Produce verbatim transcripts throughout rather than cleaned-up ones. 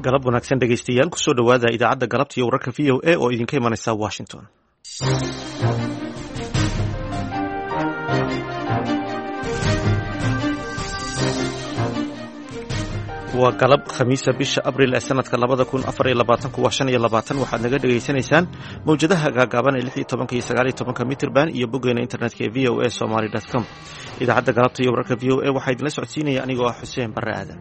galab wanaagsan dhegaystayaal kusoo dhowaada idaacadda galabta iyo wararka v o a oo idinka imanaysa washington. waa galab khamiisa bisha abril ee sanadka labada kun afar iyo labaatanku waa shan iyo labaatan waxaad naga dhegaysanaysaan mawjadaha gaagaaban ee lix iyo tobanka iyo sagaal iyo tobanka mitirban iyo boggeena internetka ee v o a somaly dot com. idaacadda galabta iyo wararka v o a waxaa idinla socodsiinaya anigoo ah xuseen barre aadan.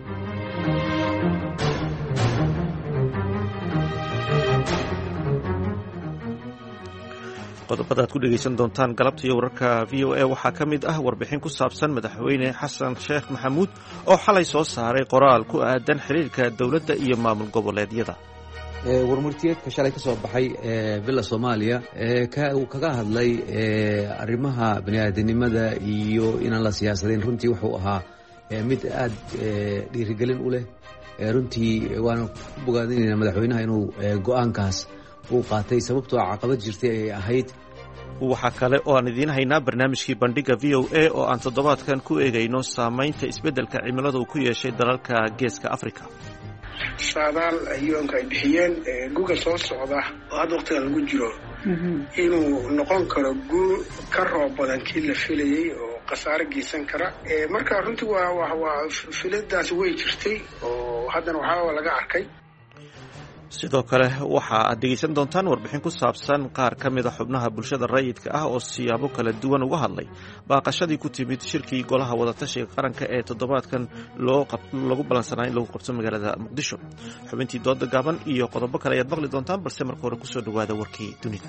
qodobada aad ku dhegaysan doontaan galabta iyo wararka v o a waxaa ka mid ah warbixin ku saabsan madaxweyne xasan sheekh maxamuud oo xalay soo saaray qoraal ku aadan xiriirka dowladda iyo maamul goboleedyada. warmurtiyeedka shalay ka soo baxay villa soomaaliya uu kaga hadlay arrimaha baniaadanimada iyo inaan la siyaasadayn runtii wuxuu ahaa mid aad dhiirigelin u leh. runtii waana ku bogaadinaynaa madaxweynaha inuu go-aankaas uu qaatay sababtoo caqabad jirtay ay ahayd. waxaa kale oo aan idiin haynaa barnaamijkii bandhiga v o a oo aan toddobaadkan ku eegayno saamaynta isbeddelka cimilada uu ku yeeshay dalalka geeska africa. saadaal yoonka ay bixiyeen guga soo socda oo hadda waqtiga lagu jiro inuu noqon karo guur ka roob badan kii la filayey oo khasaare geysan kara. marka runtii waa waa filadaasi way jirtay oo haddana waxaa laga arkay. sidoo kale waxa aad dhegaysan doontaan warbixin ku saabsan qaar ka mid a xubnaha bulshada rayidka ah oo siyaabo kala duwan uga hadlay baaqashadii ku timid shirkii golaha wadatashiga qaranka ee toddobaadkan lagu ballansanaa in lagu qabto magaalada muqdisho. xubintii dooda gaaban iyo qodobo kale ayaad maqli doontaan, balse marka hore kusoo dhowaada warkii dunida.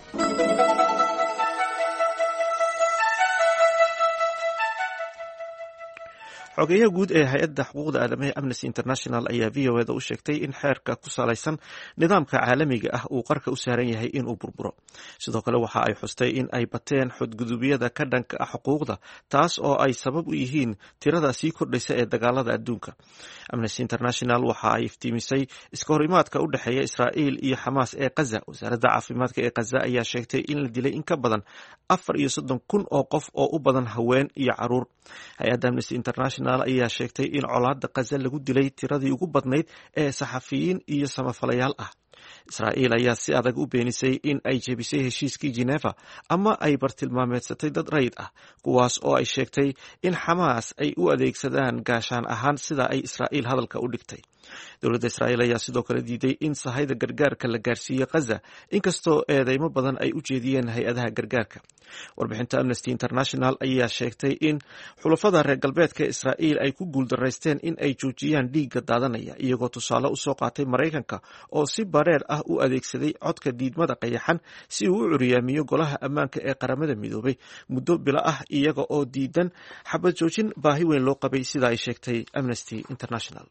xogeyaha guud ee hay-adda xuquuqda aadamaha amnesty international ayaa v o eda u sheegtay in xeerka ku salaysan nidaamka caalamiga ah uu qarka u saaran yahay inuu burburo. sidoo kale waxa ay xustay in ay bateen xadgudubyada ka dhanka ah xuquuqda, taas oo ay sabab u yihiin tirada sii kordhaysa ee dagaalada adduunka. amnesty international waxa ay iftiimisay iska horimaadka u dhexeeya israa'iil iyo xamaas ee kaza. wasaaradda caafimaadka ee kaza ayaa sheegtay in la dilay in ka badan afar iyo soddon kun oo qof oo u badan haween iyo caruur. hay-adda amnesty international ayaa sheegtay in colaadda kaza lagu dilay tiradii ugu badnayd ee saxafiyiin iyo samafalayaal ah. israa'iil ayaa si adag u beenisay in ay jebisay heshiiskii Geneva ama ay bartilmaameedsatay dad rayid ah, kuwaas oo ay sheegtay in xamaas ay u adeegsadaan gaashaan ahaan sida ay israa'iil hadalka u dhigtay. dowladda israa'iil ayaa sidoo kale diiday in sahayda gargaarka la gaarsiiyo kaza, inkastoo eedeymo badan ay u jeediyeen hay-adaha gargaarka. warbixinta amnesty international ayaa sheegtay in xulafada reer galbeedka israa'iil ay ku guuldaraysteen in ay joojiyaan dhiigga daadanaya, iyagoo tusaale usoo qaatay maraykanka oo si bareer ah u adeegsaday codka diidmada qayaxan si uu u curyaamiyo golaha ammaanka ee qaramada midoobay muddo bilo ah, iyaga oo diidan xabad joojin baahi weyn loo qabay sida ay sheegtay amnesty international.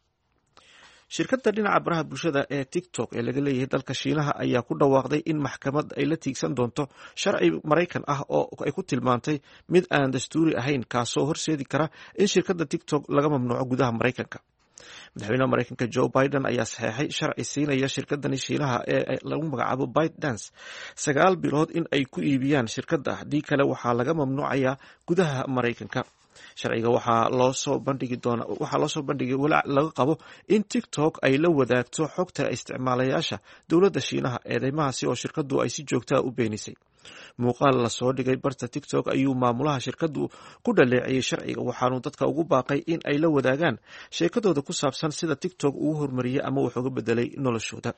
shirkadda dhinaca baraha bulshada ee tiktok ee laga leeyahay dalka shiinaha ayaa ku dhawaaqday in maxkamad ay la tiigsan doonto sharci maraykan ah oo ay ku tilmaantay mid aan dastuuri ahayn, kaasoo horseedi kara in shirkadda tiktok laga mamnuuco gudaha maraykanka. madaxweynaha maraykanka joe biden ayaa saxeexay sharci siinaya shirkadani shiinaha ee lagu magacaabo ByteDance sagaal bilood in ay ku iibiyaan shirkadda, haddii kale waxaa laga mamnuucayaa gudaha maraykanka. sharciga waxaa loo soo bandhigi doona waxaa loo soo bandhigay walaac laga qabo in tiktok ay la wadaagto xogta isticmaalayaasha dowladda shiinaha, eedeymahaasi oo shirkaddu ay si joogtaa u beenisay. muuqaal la soo dhigay barta tiktok ayuu maamulaha shirkaddu ku dhaleeceeyey sharciga, waxaanu dadka ugu baaqay in ay la wadaagaan sheekadooda ku saabsan sida tiktok uu horumariyey ama wax uga bedelay noloshooda.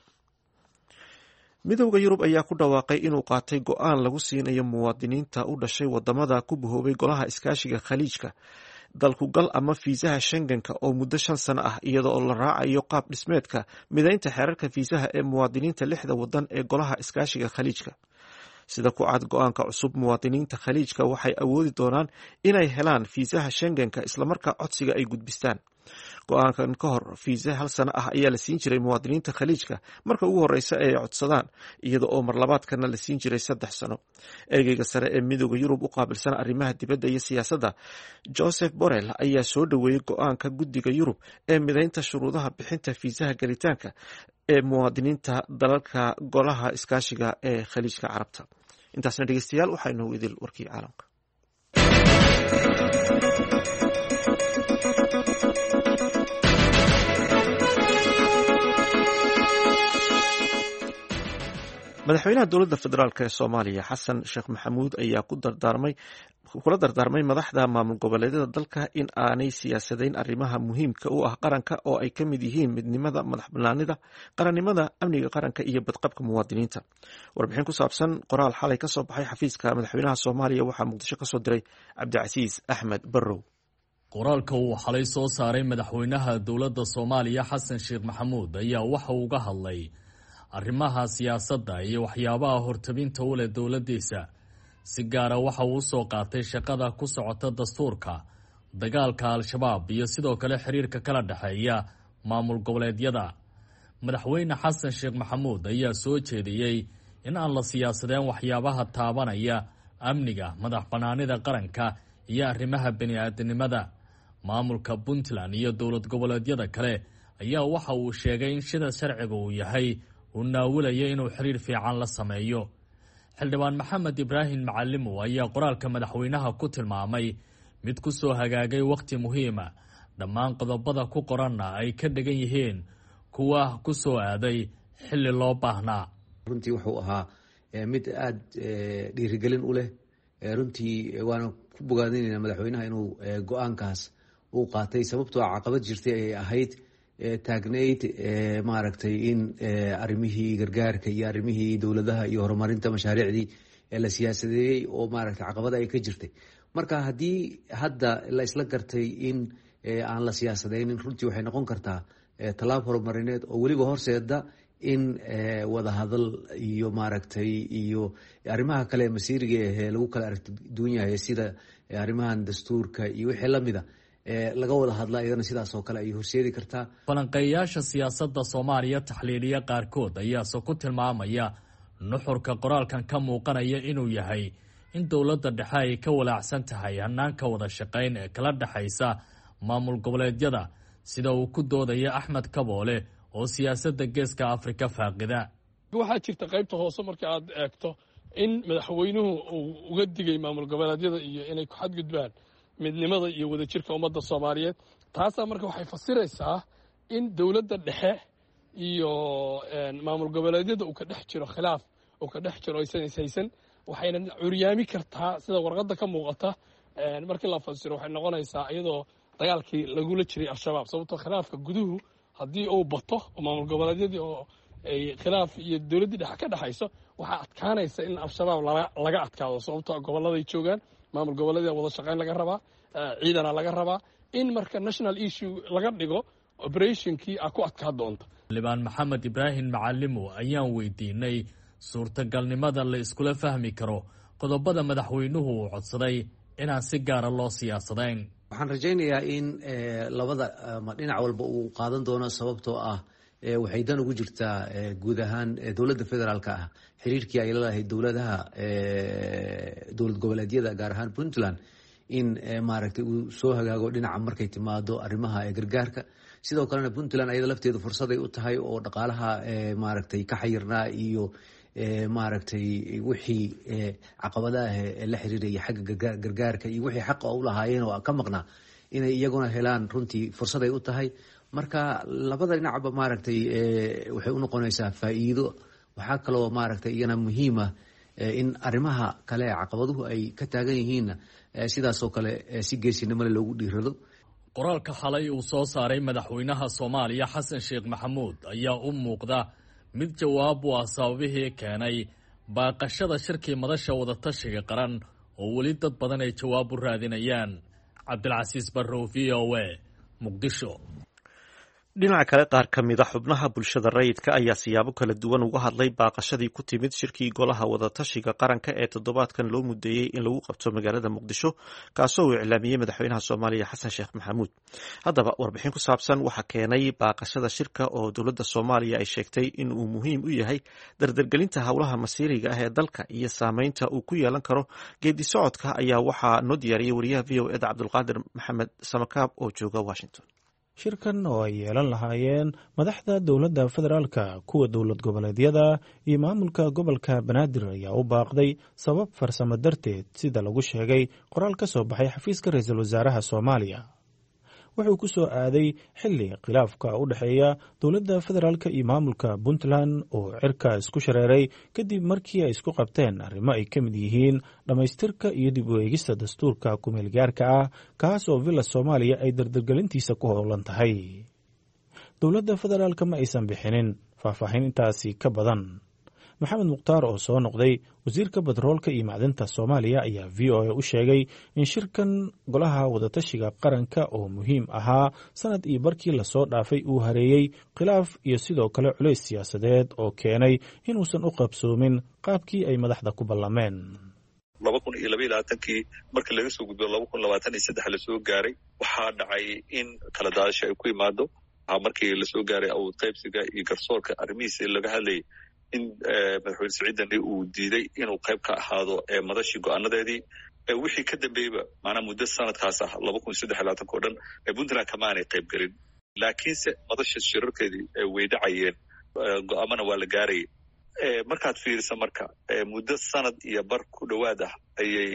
midowda yurub ayaa ku dhawaaqay inuu qaatay go-aan lagu siinayo muwaadiniinta u dhashay wadamada ku bahoobay golaha iskaashiga khaliijka dalkugal ama fiisaha shengenka oo muddo shan sano ah, iyada oo la raacayo qaab dhismeedka midaynta xeerarka fiisaha ee muwaadiniinta lixda wadan ee golaha iskaashiga khaliijka. sida ku cad go-aanka cusub, muwaadiniinta khaliijka waxay awoodi doonaan inay helaan fiisaha shengenka islamarkaa codsiga ay gudbistaan. go-aankan ka hor fiisa hal sano ah ayaa la siin jiray muwaadiniinta khaliijka marka ugu horeysa ay codsadaan, iyada oo marlabaadkana la siin jiray saddex sano. ergeyga sare ee midooda yurub u qaabilsan arrimaha dibadda iyo siyaasadda joseph borrell ayaa soo dhoweeyey go-aanka guddiga yurub ee midaynta shuruudaha bixinta fiisaha galitaanka ee muwaadiniinta dalalka golaha iskaashiga ee khaliijka carabta. intaasna dhegeystayaal waxaa inoogu idil warkii caalamka. madaxweynaha dowladda federaalk ee soomaaliya xasan sheekh maxamuud ayaa ku dardaarmay kula dardaarmay madaxda maamul goboleedyada dalka in aanay siyaasadayn arrimaha muhiimka u ah qaranka oo ay ka mid yihiin midnimada madax banaanida qarannimada amniga qaranka iyo badqabka muwaadiniinta. warbixin ku saabsan qoraal xalay ka soo baxay xafiiska madaxweynaha soomaaliya waxaa muqdisho ka soo diray cabdicasiis axmed barrow. qoraalka uu xalay soo saaray madaxweynaha dowladda soomaaliya xasan sheekh maxamuud ayaa waxa uu uga hadlay arrimaha siyaasadda iyo waxyaabaha hortabinta u leh dowladdiisa. si gaara waxa uu usoo qaatay shaqada ku socota dastuurka, dagaalka al-shabaab iyo sidoo kale xiriirka kala dhexeeya maamul goboleedyada. madaxweyne xasan sheekh maxamuud ayaa soo jeediyey in aan la siyaasadeen waxyaabaha taabanaya amniga, madax bannaanida qaranka iyo arrimaha bini-aadanimada. maamulka puntland iyo dowlad goboleedyada kale ayaa waxa uu sheegay in sida sharciga uu yahay uu naawilaya inuu xiriir fiican la sameeyo. xildhibaan maxamed ibraahim macalimow ayaa qoraalka madaxweynaha ku tilmaamay mid ku soo hagaagay wakhti muhiima, dhammaan qodobada ku qoranna ay ka dhigan yihiin kuwa ku soo aaday xilli loo baahnaa. runtii wuxuu ahaa mid aada dhiirigelin u leh. runtii waana ku bogaadinayna madaxweynaha inuu go-aankaas uu qaatay, sababtoo caqabad jirtay ayay ahayd taagnayd maaragtay in arrimihii gargaarka iyo arrimihii dowladaha iyo horumarinta mashaariicdii la siyaasadeeyey oo maaragtay caqabada ay ka jirtay. marka haddii hadda la isla gartay in aan la siyaasadaynin, runtii waxay noqon kartaa tallaab horumarineed oo weliba horseeda in wadahadal iyo maaragtay iyo arrimaha kale masiiriga ahee lagu kala aragti duwan yahay sida arrimahan dastuurka iyo wixii lamida laga wada hadla iyadana sidaas oo kale ay horseedi kartaa. falanqeeyaasha siyaasadda soomaaliya taxliiliya qaarkood ayaase ku tilmaamaya nuxurka qoraalkan ka muuqanaya inuu yahay in dowladda dhexe ay ka walaacsan tahay hanaanka wada shaqayn ee kala dhexaysa maamul goboleedyada, sida uu ku doodaya axmed kaboole oo siyaasadda geeska afrika faaqida. waxaa jirta qaybta hoose marka aad eegto in madaxweynuhu uu uga digay maamul goboleedyada iyo inay ku xadgudbaan midnimada iyo wadajirka ummadda soomaaliyeed. taasaa marka waxay fasiraysaa in dowladda dhexe iyo maamul goboleedyada uu ka dhex jiro khilaaf uu ka dhex jiro aysan ishaysan, waxayna curyaami kartaa sida warqadda ka muuqata. markii la fasiro waxay noqonaysaa iyadoo dagaalkii lagula jiray al-shabaab, sababtoo khilaafka guduhu haddii uu bato oo maamul goboleedyadii oo ay khilaaf iyo dowladdii dhexe ka dhexayso, waxaa adkaanaysa in al-shabaab laga adkaado, sababtoo gobolladay joogaan, maamul goboleedyada wada shaqayn laga rabaa, ciidana laga rabaa. in marka national issue laga dhigo operationkii a ku adkaa doonta. xildhibaan maxamed ibraahim macalimow ayaan weydiinay suurtagalnimada la iskula fahmi karo qodobada madaxweynuhu uu codsaday inaan si gaara loo siyaasadayn. waxaan rajaynayaa in labada dhinac walba uu qaadan doono, sababtoo ah waxay dan ugu jirtaa guud ahaan dowladda federaalka ah xiriirkii ay lalahayd dowladaha dowlad goboleedyada gaar ahaan puntland in maaragtay uu soo hagaago dhinaca markay timaado arrimaha gargaarka. sidoo kalena puntland ayada lafteedu fursaday u tahay oo dhaqaalaha maaragtay ka xayirnaa iyo maaragtay wixii caqabadaah la xiriiraya xagga gargaarka iyo wixii xaqa u lahaayeen oo ka maqnaa inay iyaguna helaan, runtii fursaday u tahay. marka labada dhinacba maaragtay waxay u noqonaysaa faa'iido. waxaa kaloo maaragtay iyana muhiima in arrimaha kale caqabaduhu ay ka taagan yihiinna sidaasoo kale si geesinimole loogu dhiirado. qoraalka xalay uu soo saaray madaxweynaha soomaaliya xasan sheekh maxamuud ayaa u muuqda mid jawaab u ah sababihii keenay baaqashada shirkii madasha wadatashiga qaran oo weli dad badan ay jawaab u raadinayaan. cabdilcasiis barrow, v o a, muqdisho. dhinaca kale qaar ka mid a xubnaha bulshada rayidka ayaa siyaabo kala duwan uga hadlay baaqashadii ku timid shirkii golaha wadatashiga qaranka ee toddobaadkan loo mudeeyey in lagu qabto magaalada muqdisho, kaasoo uu iclaamiyey madaxweynaha soomaaliya xasan sheekh maxamuud. haddaba warbixin ku saabsan waxa keenay baaqashada shirka oo dowladda soomaaliya ay sheegtay in uu muhiim u yahay dardargelinta howlaha masiiriga ah ee dalka iyo saameynta uu ku yeelan karo geedi socodka ayaa waxaa noo diyaariyey wariyaha v o eda cabdulqaadir maxamed samakaab oo jooga washington. shirkan oo ay yeelan lahaayeen madaxda dowladda federaalka, kuwa dowlad goboleedyada iyo maamulka gobolka banaadir ayaa u baaqday sabab farsamo darteed, sida lagu sheegay qoraal ka soo baxay xafiiska ra-iisul wasaaraha soomaaliya. wuxuu ku soo aaday xilli khilaafka u dhexeeya dowladda federaalka iyo maamulka puntland oo cirka isku shareeray kadib markii ay isku qabteen arrimo ay ka mid yihiin dhammaystirka iyo dib u eegista dastuurka kumeelgaarka ah kaas oo villa soomaaliya ay dardargelintiisa ku howlan tahay dowladda federaalka ma aysan bixinin faahfaahin intaasi ka badan maxamed mukhtaar oo soo noqday wasiirka batroolka iyo macdinta soomaaliya ayaa v o a u sheegay in shirkan golaha wadatashiga qaranka oo muhiim ahaa sanad iyo barkii lasoo dhaafay uu hareeyey khilaaf iyo sidoo kale culays siyaasadeed oo keenay inuusan u qabsoomin qaabkii ay madaxda ku ballameen laba kun iyo labaiyo labaatankii markii laga soo gudbo laba kun labaatan iyo saddex lasoo gaaray waxaa dhacay in kala daadasha ay ku imaado markii lasoo gaaray awood qaybsiga iyo garsoorka arrimihiisa laga hadlayay in madaxweyne siciid dani uu diiday inuu qayb ka ahaado madashii go-aanadeedii wixii ka dambeeyba maanaa muddo sanadkaas ah laba kun saddex labaatanka o dhan puntland kama aanay qayb gelin laakiinse madasha shirarkeedii way dhacayeen go-aamana waa la gaarayay markaad fiirisa marka muddo sanad iyo bar ku dhowaad ah ayay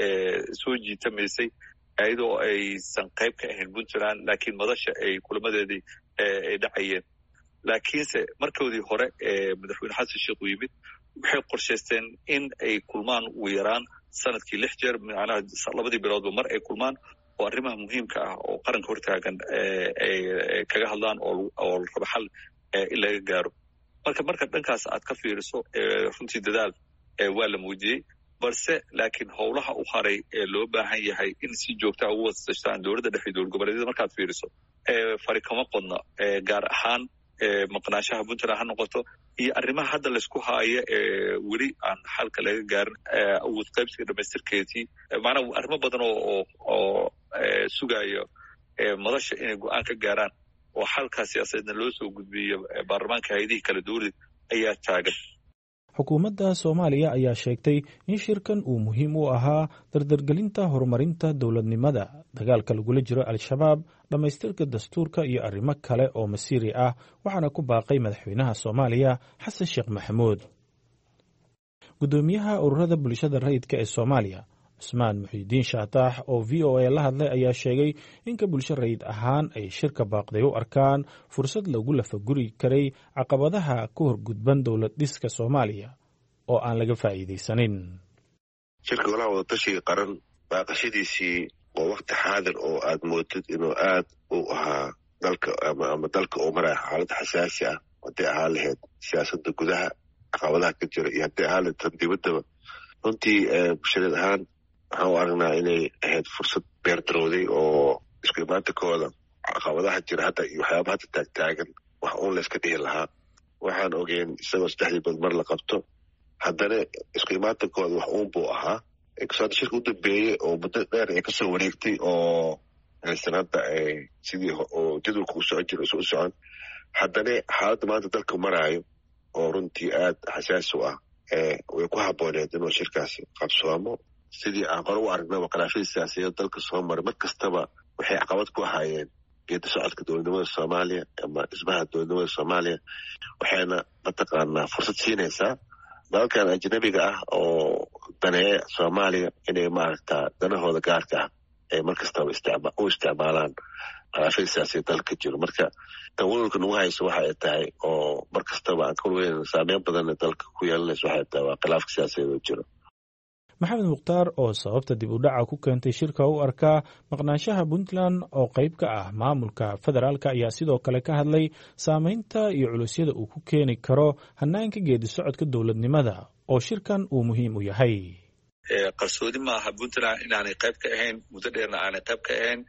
soo jiitamaysay iyadoo aysan qayb ka ahayn puntland laakiin madasha ay kulamadeedii ay dhacayeen laakiinse markoodii hore ee madaxweyne xasan sheekh uu yimid waxay qorshaysteen in ay kulmaan ugu yaraan sanadkii lix jeer macnaha labadii biloodba mar ay kulmaan oo arrimaha muhiimka ah oo qaranka hortaagan ay kaga hadlaan oo la rabo xal in laga gaaro marka marka dhankaas aad ka fiiriso runtii dadaal waa la muujiyey balse laakiin howlaha u haray ee loo baahan yahay in si joogtaa ugu wadasashtaan dowladda dhexe dowlad goboleedyada markaad fiiriso fari kama qodna gaar ahaan maqnaanshaha puntland ha noqoto iyo arrimaha hadda laysku haayo weli aan xalka laga gaarin awood qaybsiga dhamaystirkeedii macnaa arrimo badan oo oo sugayo madasha inay go-aan ka gaaraan oo xalkaa siyaasadeedna loo soo gudbiyo baarlamaanka hay-adihii kala duwalid ayaa taagan xukuumadda soomaaliya ayaa sheegtay in shirkan uu muhiim u ahaa dardargelinta horumarinta dowladnimada dagaalka lagula jiro al-shabaab dhammaystirka dastuurka iyo arrimo kale oo masiiri ah waxaana ku baaqay madaxweynaha soomaaliya xasan sheekh maxamuud guddoomiyaha ururada bulshada rayidka ee soomaaliya cusmaan muxiidiin shaataax oo v o a la hadlay ayaa sheegay inka bulsho rayid ahaan ay shirka baaqday u arkaan fursad lagu lafaguri karay caqabadaha ku horgudban dowlad dhiska soomaaliya oo aan laga faa'iidaysanin shirka golaha wadatashiga qaran baaqashadiisii waa wakti xaadir oo aad moodid inuu aad u ahaa dalka ama dalka uu maraya xaalad xasaasi ah hadday ahaan lahayd siyaasadda gudaha caqabadaha ka jira iyo hadday ahaan lahayd tan dibaddaba runtii bulshadeed ahaan waxaan u aragnaa inay ahayd fursad beerdarowday oo isku imaantakooda caqabadaha jira hadda iyo waxyaaba hadda taagtaagan wax uun layska dhihi lahaa waxaan ogeyn isagoo saddexdii bad mar la qabto haddana isku imaantakooda wax uun buu ahaa hadda shirka u dambeeyey oo muddo dheer ay kasoo wareegtay oo aysan hadda sidii oo jadwalka u socon jira isu u socon haddana xaaladda maanta dalka maraayo oo runtii aad xasaasi u ah way ku habbooneed inuu shirkaasi qabsoomo sidii aan qore u aragnaba khilaafyadii siyaasiyaed dalka soo maray mar kastaba waxay caqabad ku ahaayeen geeda socodka dowladnimada soomaaliya ama dhismaha dowladnimada soomaaliya waxayna mataqaanaa fursad siinaysaa dalalkan ajnabiga ah oo daneeya soomaaliya inay maaragtaa danahooda gaarka ah ay mar kastaba u isticmaalaan khilaafyadii siyaasiyaed dalka jiro marka tan walwalka nagu hayso waxa ay tahay oo mar kastaba aan ka walweynayna saameyn badanna dalka ku yeelanayso waxay tahay waa khilaafka siyaasiyaed oo jiro maxamed mukhtaar oo sababta dib u dhaca ku keentay shirka u arkaa maqnaanshaha puntland oo qayb ka ah maamulka federaalka ayaa sidoo kale ka hadlay saameynta iyo culusyada uu ku keeni karo hanaanka geedi socodka dowladnimada oo shirkan uu muhiim u yahay qarsoodi maaha puntland inaanay qayb ka ahayn muddo dheerna aanay qayb ka ahayn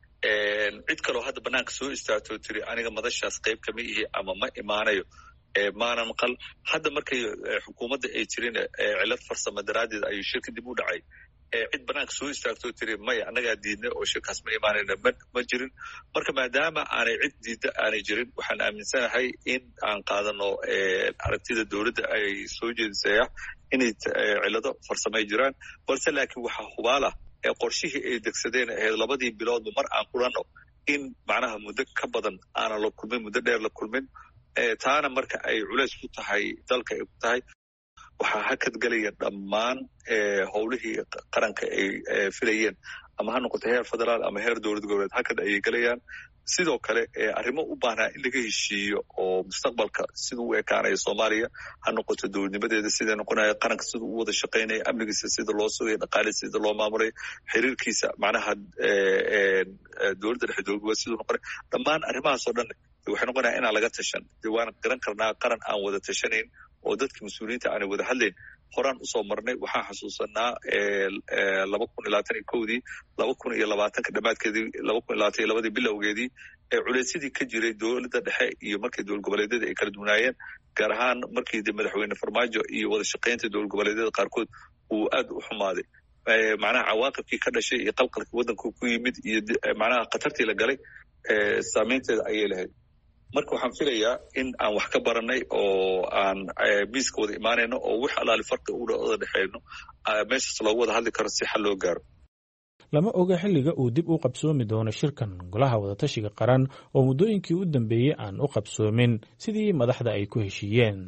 cid kaloo hadda banaanka soo istaagtoo tiri aniga madashaas qayb kama ihi ama ma imaanayo maana maqal hadda markay xukuumadda ay jirin cilad farsamo daraaddeed ayuu shirka dib u dhacay cid banaanka soo istaagtoo tiri maya annagaa diidnay oo shirkaas ma imaanayna ma jirin marka maadaama aanay cid diidda aanay jirin waxaan aaminsanahay in aan qaadano aragtida dowladda ay soo jeedisaya inay cilado farsamay jiraan balse laakiin waxaa hubaalah qorshihii ay degsadeen ahayd labadii biloodba mar aan kulanno in macnaha muddo ka badan aanan la kulmin muddo dheer la kulmin taana marka ay culays ku tahay dalka ay ku tahay waxaa hakad gelaya dhammaan howlihii qaranka ay filayeen ama ha noqoto heer federaal ama heer dowlad goboleed hakad ayay gelayaan. sidoo kale arrimo u baahnaa in laga heshiiyo oo mustaqbalka sida u ekaanaya soomaaliya ha noqoto dowladnimadeeda sida noqonaya qaranka sida u wada shaqaynaya amnigiisa sida loo sugaya dhaqaalihiisa sida loo maamulay xiriirkiisa macnaha dowladda dhexe dowlad goboleed siduu noqonaya dhammaan arrimahaas oo dhan waxay noqonaya inaan laga tashan dee waan garan karnaa qaran aan wada tashanayn oo dadka mas-uuliyiinta aanay wada hadlayn horaan usoo marnay waxaan xasuusanaa laba kun iyo labaatan iyo kowdii laba kun iyo labaatanka dhammaadkeedii laba kun iyo labaatan iyo labadii bilowgeedii ee culeysyadii ka jiray dowladda dhexe iyo markii dowlad goboleedyada ay kala duwanaayeen gaar ahaan markii de madaxweyne farmaajo iyo wada shaqaynta dowlad goboleedyada qaarkood uu aad u xumaaday macnaha cawaaqibkii ka dhashay iyo qalqalkii waddanka ku yimid iyo macnaha khatartii la galay saameynteeda ayay lahayd. marka waxaan filayaa in aan wax ka baranay oo aan miiska wada imaanayno oo wax alaali farqi u wada dhexeyno meeshaas loogu wada hadli karo si xal loo gaaro. lama oga xilliga uu dib u qabsoomi doono shirkan golaha wadatashiga qaran oo muddooyinkii u dambeeyey aan u qabsoomin sidii madaxda ay ku heshiiyeen.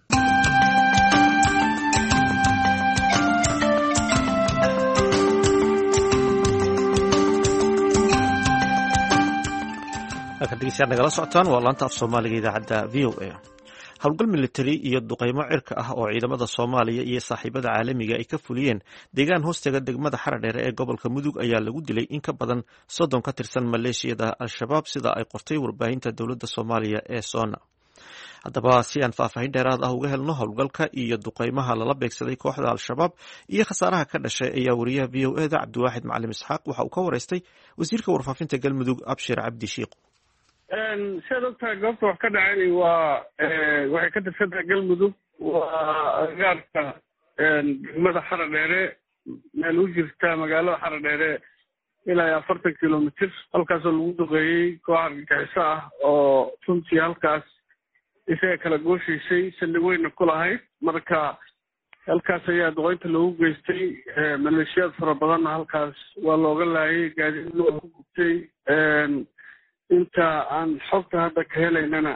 halkan dhegeystayaal nagala socotaan waa laanta af soomaaliga idaacadda v o a. howlgal militari iyo duqeymo cirka ah oo ciidamada soomaaliya iyo saaxiibada caalamiga ay ka fuliyeen deegaan hoostaga degmada xaradheere ee gobolka mudug ayaa lagu dilay in ka badan soddon ka tirsan maleeshiyada al-shabaab sida ay qortay warbaahinta dowladda soomaaliya ee soona. haddaba si aan faahfaahin dheeraad ah uga helno howlgalka iyo duqeymaha lala beegsaday kooxda al-shabaab iyo khasaaraha ka dhashay ayaa wariyaha v o e da cabdiwaaxid macalim isxaaq waxa uu ka wareystay wasiirka warfaafinta galmudug abshir cabdi shiiq. siaad ogtahay goobta wax ka dhacay waa waxay ka tirsan tahay galmudug waa agaarka degmada xaradheere meel u jirta magaalada xaradheere ilaa iyo afartan kilomitr halkaasoo lagu duqeeyey koox argagixiso ah oo runtii halkaas isaga kala gooshaysay saldhig weyna ku lahayd marka halkaas ayaa duqeynta loogu geystay maleeshiyaad fara badanna halkaas waa looga laayay gaadiidna waa ku gubtay. inta aan xogta hadda ka helaynana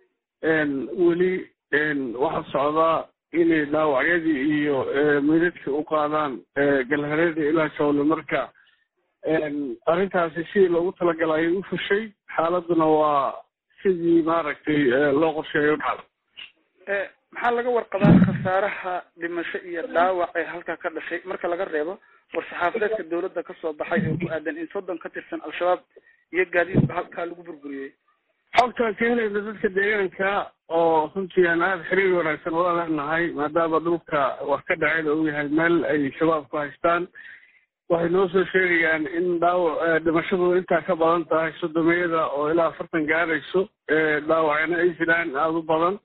weli waxaa socdaa inay dhaawacyadii iyo meydadkii u qaadaan galhareedii ilaa shawle marka arrintaasi sidii loogu talagalay ayay u fushay xaaladuna waa sidii maaragtay loo qorsheeyo dhacda. maxaa laga warqabaa khasaaraha dhimasho iyo dhaawac ee halkaa ka dhashay marka laga reebo war-saxaafadeedka dowladda ka soo baxay ee ku aadan in soddon ka tirsan al-shabaab iyo gaadiidba halkaa lagu burburiyey? xogtaan ka helayna dadka deegaanka oo runtii aan aada xiriir wanaagsan wada leenahay maadaama dhulka wax ka dhacayda uu yahay meel ay shabaab ku haystaan waxay noo soo sheegayaan in dhaawac dhimashadu intaa ka badan tahay sodomiyada oo ilaa afartan gaarayso dhaawacna ay jiraan aada u badan.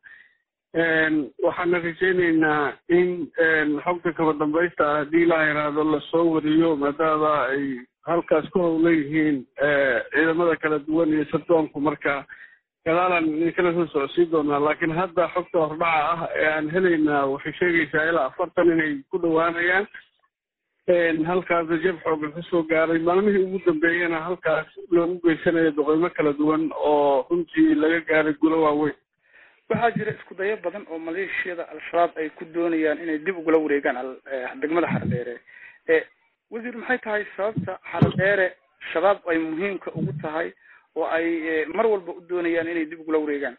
waxaana rajaynaynaa in xogta kaba dambaysta ah haddii ilaa yaraado lasoo wariyo maadaama ay halkaas ku howlan yihiin ciidamada kala duwan iyo sardoonku marka gadaalaan idinkala soo socodsiin doonaa laakiin hadda xogta hordhaca ah ee aan helaynaa waxay sheegaysaa ilaa afartan inay ku dhowaanayaan. halkaas jab xoogan ka soo gaaray maalmihii ugu dambeeyana halkaas loogu geysanayo duqeymo kala duwan oo runtii laga gaaray gulo waaweyn. waxaa jira isku dayo badan oo maleeshiyada al-shabaab ay ku doonayaan inay dib ugula wareegaan degmada xaradheere. wasiir maxay tahay sababta xaradheere shabaab ay muhiimka ugu tahay oo ay mar walba u doonayaan inay dib ugula wareegaan?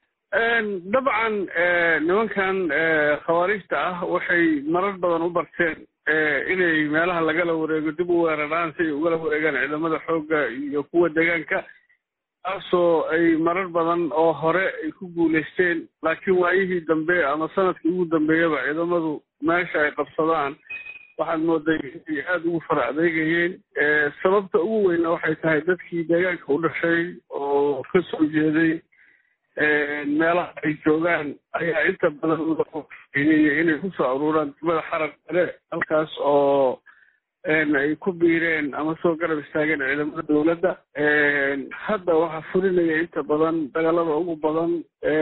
dabcan nimankan khawaariijta ah waxay marar badan u barteen inay meelaha lagala wareego dib u weeraraan si ay ugala wareegaan ciidamada xoogga iyo kuwa deegaanka taasoo ay marar badan oo hore ay ku guulaysteen laakiin waayihii dambe ama sanadkii ugu dambeeyaba ciidamadu meesha ay qabsadaan waxaad mooday inay aada ugu fara adeegayeen. sababta ugu weyna waxay tahay dadkii deegaanka u dhashay oo ka soo jeeday meelaha ay joogaan ayaa inta badan udainay inay kusoo aruuraan degmada xaradheere halkaas oo ay ku biireen ama soo garab istaageen ciidamada dowladda. hadda waxaa fulinaya inta badan dagaalada ugu badan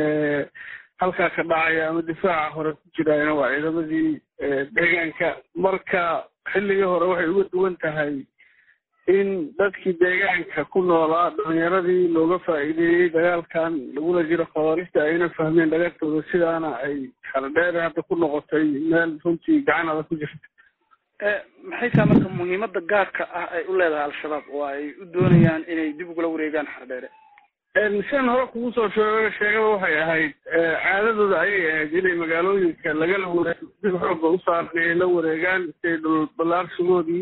halkaa ka dhacaya ama difaaca hore ku jiraayna waa ciidamadii deegaanka marka xilligii hore waxay uga duwan tahay in dadkii deegaanka ku noolaa dhalinyaradii looga faa'iideeyey dagaalkan lagula jiro khawaariijta ayna fahmeen dhagartooda sidaana ay xaradheere hadda ku noqotay meel runtii gacan adag ku jirta. maxay tahay marka muhiimada gaarka ah ay u leedahay al-shabaab oo ay u doonayaan inay dib ugula wareegaan Xardheere? sian hore kugu soo sheeg sheegaba waxay ahayd caadadooda ayay ahayd inay magaalooyinka lagala wareego dib xooga u saaran inay la wareegaan say dhul ballaarsigoodii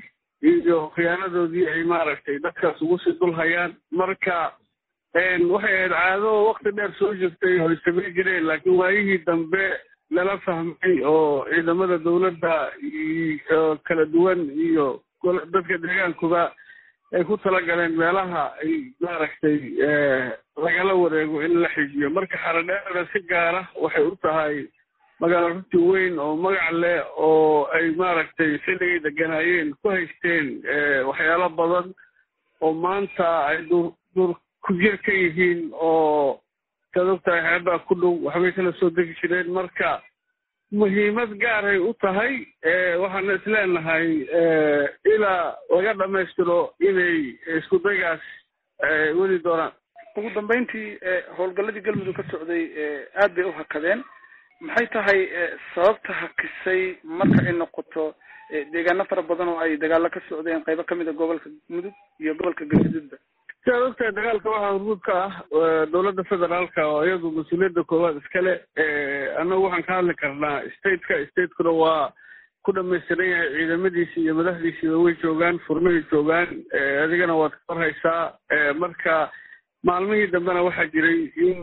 iyo khiyaanadoodii ay maaragtay dadkaas ugu sii dul hayaan. marka waxay ahayd caado waqti dheer soo jirtay oo ay samayn jireen, laakiin waayihii dambe lala fahmay oo ciidamada dawladda iyo kala duwan iyo dadka deegaankuba ay ku talagaleen meelaha ay maaragtay lagala wareego in la xijiyo. marka Xardheere si gaara waxay u tahay magaalo runtii weyn oo magac leh oo ay maaragtay xilligay deganaayeen ku haysteen waxyaalo badan oo maanta ay dur dur ku jir ka yihiin oo kadogtahay xeebaa ku dhow waxbay kala soo degi jireen. marka muhiimad gaaray u tahay waxaana isleenahay ilaa laga dhamaystiro inay isku daygaas weli doonaan. ugu dambeyntii howlgalladii galmudug ka socday aad bay u hakadeen. maxay tahay sababta hakisay marka ay noqoto deegaano fara badan oo ay dagaalo ka socdeen qaybo kamid a gobolka mudug iyo gobolka galgaduudba? sidaad ogtahay dagaalka waxaa hormuud ka ah dawladda federaalka oo iyadu mas-uuliyadda koowaad iskale. annagu waxaan ka hadli karnaa stateka statekuna waa ku dhamaystiran yahay ciidamadiisi iyo madaxdiisiiba way joogaan, furmahay joogaan, adigana waad ka warhaysaa. marka maalmihii dambena waxaa jiray in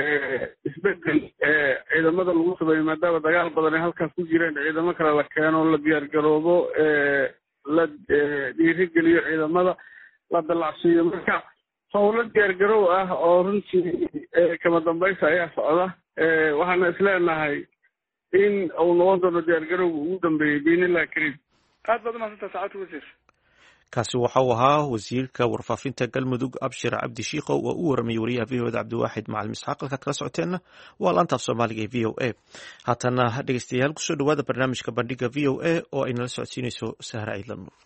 isbedel ciidamada lagu sameeyo maadaama dagaal badan ay halkaas ku jireen, ciidamo kale la keeno, la diyaar garoobo, la dhiirigeliyo ciidamada, la dalacsiiyo. marka howlo diyaargarow ah oo runtii kama dambaysa ayaa socda. waxaana isleenahay in uu noqon doono diyaargarowga ugu dambeeyey biidnillahi kariim. aad baad umahadsantaha saacadda wasiir. kaasi waxa uu ahaa wasiirka warfaafinta galmudug abshir cabdi shiikho oo u waramayay wariyaha v o eda cabdiwaaxid macalin isxaaq. halkaad kala socoteenna waa laanta af soomaaliga ee v o a. haatana dhegeystayaal kusoo dhawaada barnaamijka bandhiga v o a oo ay nala socodsiinayso sahra ciidlan nuur.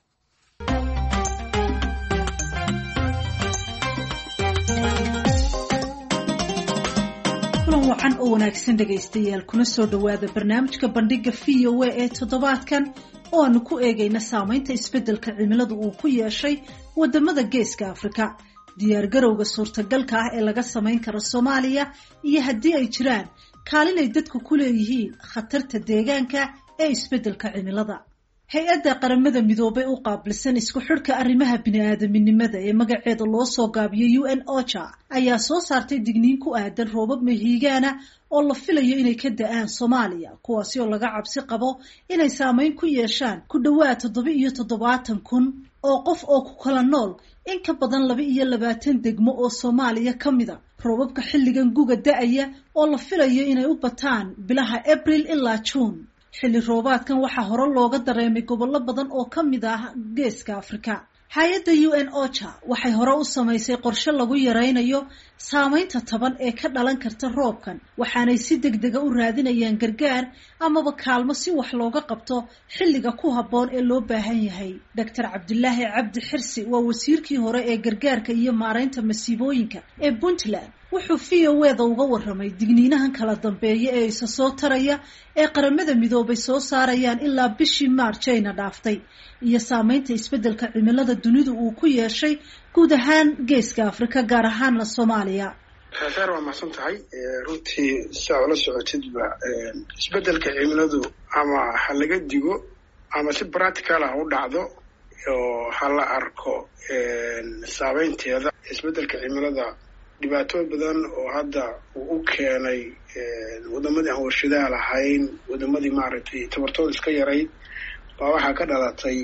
kulan wacan oo wanaagsan dhegaystayaal, kuna soo dhawaada barnaamijka bandhiga v o a ee toddobaadkan oo aanu ku eegayna saamaynta isbeddelka cimiladu uu ku yeeshay wadamada geeska Afrika, diyaargarowga suurtagalka ah ee laga samayn karo Soomaaliya, iyo haddii ay jiraan kaalin ay dadku ku leeyihiin khatarta deegaanka ee isbeddelka cimilada. hay-adda qaramada midoobay u qaabilsan isku xidhka arrimaha bini-aadaminimada ee magaceeda loo soo gaabiyo U N OCHA ayaa soo saartay digniin ku aadan roobab mahiigaana oo la filayo inay ka da-aan Soomaaliya, kuwaasi oo laga cabsi qabo inay saameyn ku yeeshaan ku dhawaad toddoba iyo toddobaatan kun oo qof oo ku kala nool in ka badan laba iyo labaatan degmo oo Soomaaliya ka mid a. roobabka xilligan guga da-aya oo la filayo inay u bataan bilaha April ilaa June. xilli roobaadkan waxaa hore looga dareemay gobollo badan oo ka mid ah geeska Afrika. hay-adda U N OCHA waxay hore u samaysay qorshe lagu yaraynayo saameynta taban ee ka dhalan karta roobkan, waxaanay si degdega u raadinayaan gargaar amaba kaalmo si wax looga qabto xilliga ku habboon ee loo baahan yahay. doctor cabdilaahi cabdi xirsi waa wasiirkii hore ee gargaarka iyo maaraynta masiibooyinka ee Puntland. wuxuu v o eda uga warramay digniinahan kala dambeeya ee isa soo taraya ee qaramada midoobay soo saarayaan ilaa bishii Maarch ayna dhaaftay, iyo saameynta isbeddelka cimilada dunidu uu ku yeeshay guud ahaan geeska Afrika, gaar ahaanna Soomaaliya. saar waa mahadsan tahay. runtii saa ula socotidba isbeddelka cimiladu ama ha laga digo ama si practical ah u dhacdo oo ha la arko saameynteeda. isbeddelka cimilada dhibaatooyin badan oo hadda uu u keenay wadamadii aan warshadaha lahayn, wadamadii maaragtay tabartooda iska yarayd, baa waxaa ka dhalatay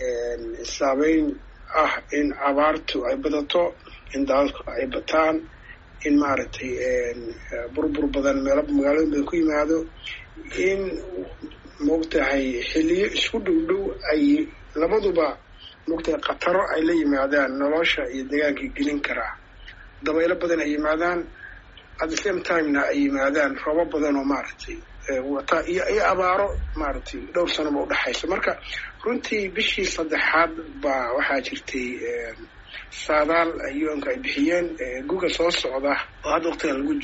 saameyn ah in abaartu ay badato, in daadadku ay bataan, in maaragtay burbur badan meelo magaalooyin badan ku yimaado, in moogtahay xilliyo isku dhow dhow ay labaduba moogtahay khataro ay la yimaadaan nolosha iyo deegaankii gelin karaa. dabaylo badan ay yimaadaan, at the same timena ay yimaadaan roobo badan oo maaragtay wata iyo iyo abaaro maaragtay dhowr sanoba udhexaysa. marka runtii bishii saddexaad baa waxaa jirtay saadaal U N-ka ay bixiyeen guga soo socda oo hadda waqtigan lagu jiro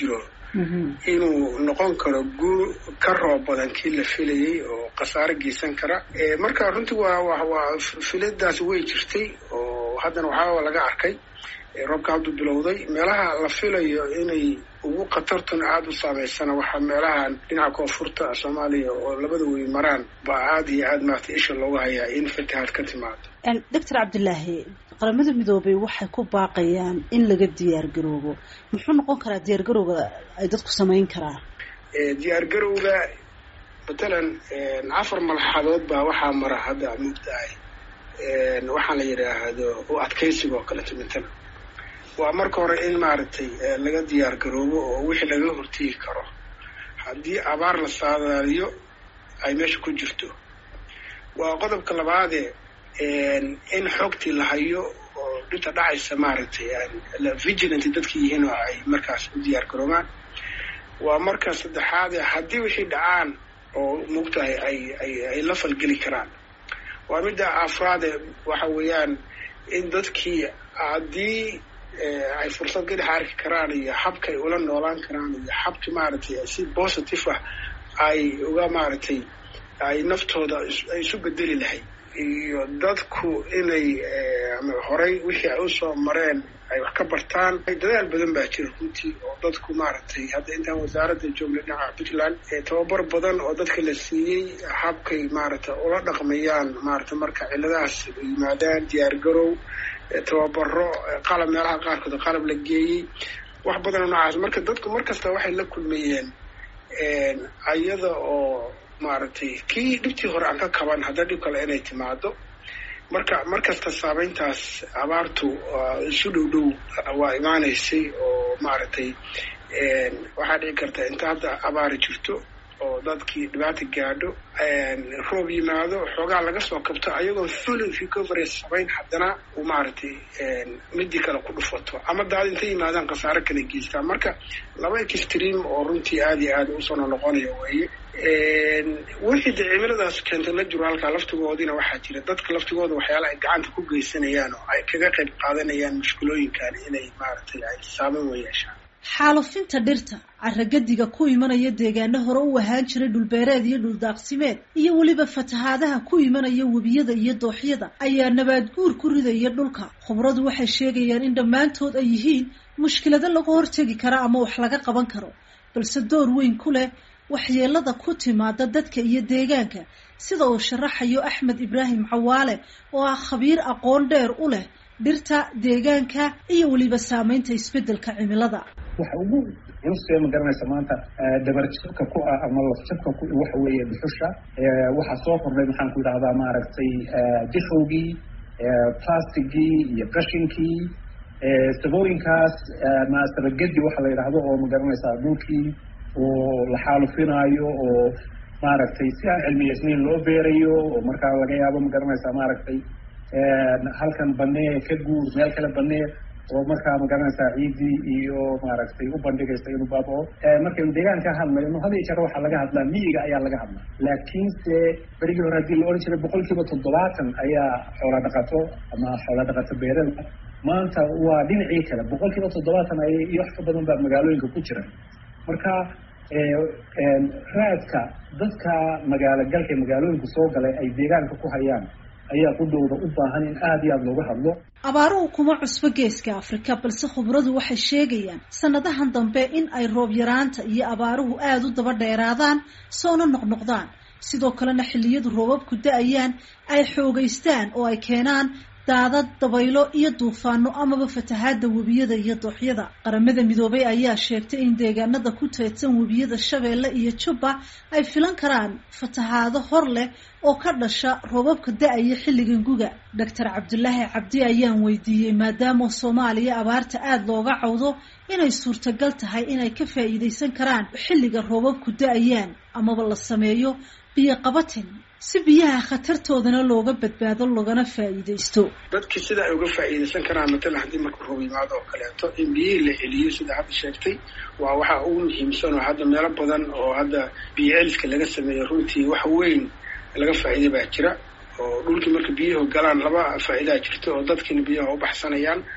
inuu noqon karo guul ka roob badan kii la filayey oo khasaare geysan kara marka runtii waa waa filadaas way jirtay oo haddana waxaa laga arkay roobka hadduu bilowday meelaha la filayo inay ugu khatartuna aada u saameysana waxaa meelahan dhinaca koonfurta soomaaliya oo labada wey maraan baa aada iyo aada maaragtay isha looga hayaa in fatahaad ka timaado doctor cabdilaahi qaramada midoobay waxay ku baaqayaan in laga diyaar garoobo muxuu noqon karaa diyaar garowga ay dadku samayn karaan diyaar garowga matalan afar malxadood baa waxaa mara hadda mugtahay waxaan la yidhaahdo u adkaysiga oo kaleeto matalan waa marka hore in maaragtay laga diyaar garoobo oo wixii laga hortegi karo haddii abaar la saadaaliyo ay meesha ku jirto waa qodobka labaadee in xogtii la hayo oo dhinta dhacaysa maaragtay vigilant dadka yihiin oo ay markaas u diyaar garoobaan waa marka saddexaadee haddii wixii dhacaan oo mugtahay ay ay ay la falgeli karaan waa midda afraade waxa weeyaan in dadkii haddii ay fursad ka dhex arki karaan iyo habka ay ula noolaan karaan iyo habka maaragtay si positive ah ay uga maaragtay ay naftooda ay isu bedeli lahayd iyo dadku inay horay wixii ay usoo mareen ay wax ka bartaan dadaal badan baa jira runtii oo dadku maaragtay hadda intaan wasaaradda joogna dhinaca puntland tababar badan oo dadka la siiyey habkay maaragtay ula dhaqmayaan maaragtay marka ciladahaas yimaadaan diyaar garow tababaro qalab meelaha qaarkood qalab la geeyey wax badan oo noocaas marka dadku markasta waxay la kulmayeen ayada oo maaragtay kii dhibtii hore aan ka kaban hadda dhib kale inay timaado marka markasta saameyntaas abaartu isu dhow dhow waa imaanaysay oo maaragtay waxaa dhici karta inta hadda abaari jirto oo dadkii dhibaata gaadho roob yimaado xoogaa laga soo kabto ayagoo full recovery samayn haddana uu maaragtay midii kale ku dhufato ama daad intay yimaadaan khasaare kala geystaan marka laba extreme oo runtii aada iyo aada usoo noqonaya weeye wixii de cimiladaas keenta la jiro halkaa laftigoodina waxaa jira dadka laftigooda waxyaala ay gacanta ku geysanayaan oo ay kaga qayb qaadanayaan mushkilooyinkan inay maaragtay ay saameyn wa yeeshaan xaalufinta dhirta carragadiga ku imanaya deegaano hore u ahaan jiray dhulbeereed iyo dhuldaaqsimeed iyo weliba fatahaadaha ku imanaya webiyada iyo dooxyada ayaa nabaad guur ku ridaya dhulka khubradu waxay sheegayaan in dhammaantood ay yihiin mushkilado laga hortegi kara ama wax laga qaban karo balse door weyn ku leh waxyeelada ku timaada dadka iyo deegaanka sida uu sharaxayo axmed ibraahim cawaale oo ah khabiir aqoon dheer u leh dhirta deegaanka iyo weliba saameynta isbedelka cimilada waxa ugu culus ma garanaysa maanta dabarjabka ku ah ama lafjabka ku waxa weeye dhuxusha waxa soo kordhay maxaan ku yidhahdaa maaragtay dixowgii plastigii iyo qashinkii sabooyinkaas maasabagedi waxa la yidhaahdo oo ma garanaysaa dhulkii oo la xaalufinaayo oo maaragtay si aan cilmiyeysnayn loo beerayo oo markaa laga yaabo ma garanaysaa maaragtay halkan banee ka guur meel kale banee oo markaa ma garanaysaa ciidii iyo maaragtay u bandhigaysa inuu baabao markaynu deegaan ka hadlayno had iyo jeer waxaa laga hadlaa miyiga ayaa laga hadlaa laakiinse berigii hore haddii la odhan jiray boqol kiiba toddobaatan ayaa xoola dhaqato ama xoola dhaqato beerada maanta waa dhinacii kale boqol kiiba toddobaatan ay iyo wax ka badan baa magaalooyinka ku jira marka raadka dadka magaalo galka magaalooyinka soo galay ay deegaanka ku hayaan ayaa qudhowda u baahan in aada iyo aada looga hadlo abaaruhu kuma cusbo geeska afrika balse khubradu waxay sheegayaan sanadahan dambe in ay roob yaraanta iyo abaaruhu aada u daba dheeraadaan soona noqnoqdaan sidoo kalena xilliyadu roobabku da-ayaan ay xoogeystaan oo ay keenaan daadad dabaylo iyo duufaano amaba fatahaada webiyada iyo dooxyada qaramada midoobay ayaa sheegtay in deegaanada ku teedsan webiyada shabeelle iyo jubba ay filan karaan fatahaado hor leh oo ka dhasha roobabka da-aya xilligan guga doctor cabdulaahi cabdi ayaan weydiiyey maadaama soomaaliya abaarta aada looga cawdo inay suurtagal tahay inay ka faa'iidaysan karaan xilliga roobabku da-ayaan amaba la sameeyo biyo qabatin si biyaha khatartoodana looga badbaado loogana faa'iidaysto dadkii sida ay uga faa'iidaysan karaan matalan haddii marka roob yimaado oo kaleeto in biyihii la celiyo sida hadda sheegtay waa waxaa ugu muhiimsan oo hadda meelo badan oo hadda biyo celiska laga sameeyo runtii wax weyn laga faa'iiday baa jira oo dhulkii marka biyuhu galaan laba faa'iidaa jirto oo dadkiina biyaha u baxsanayaan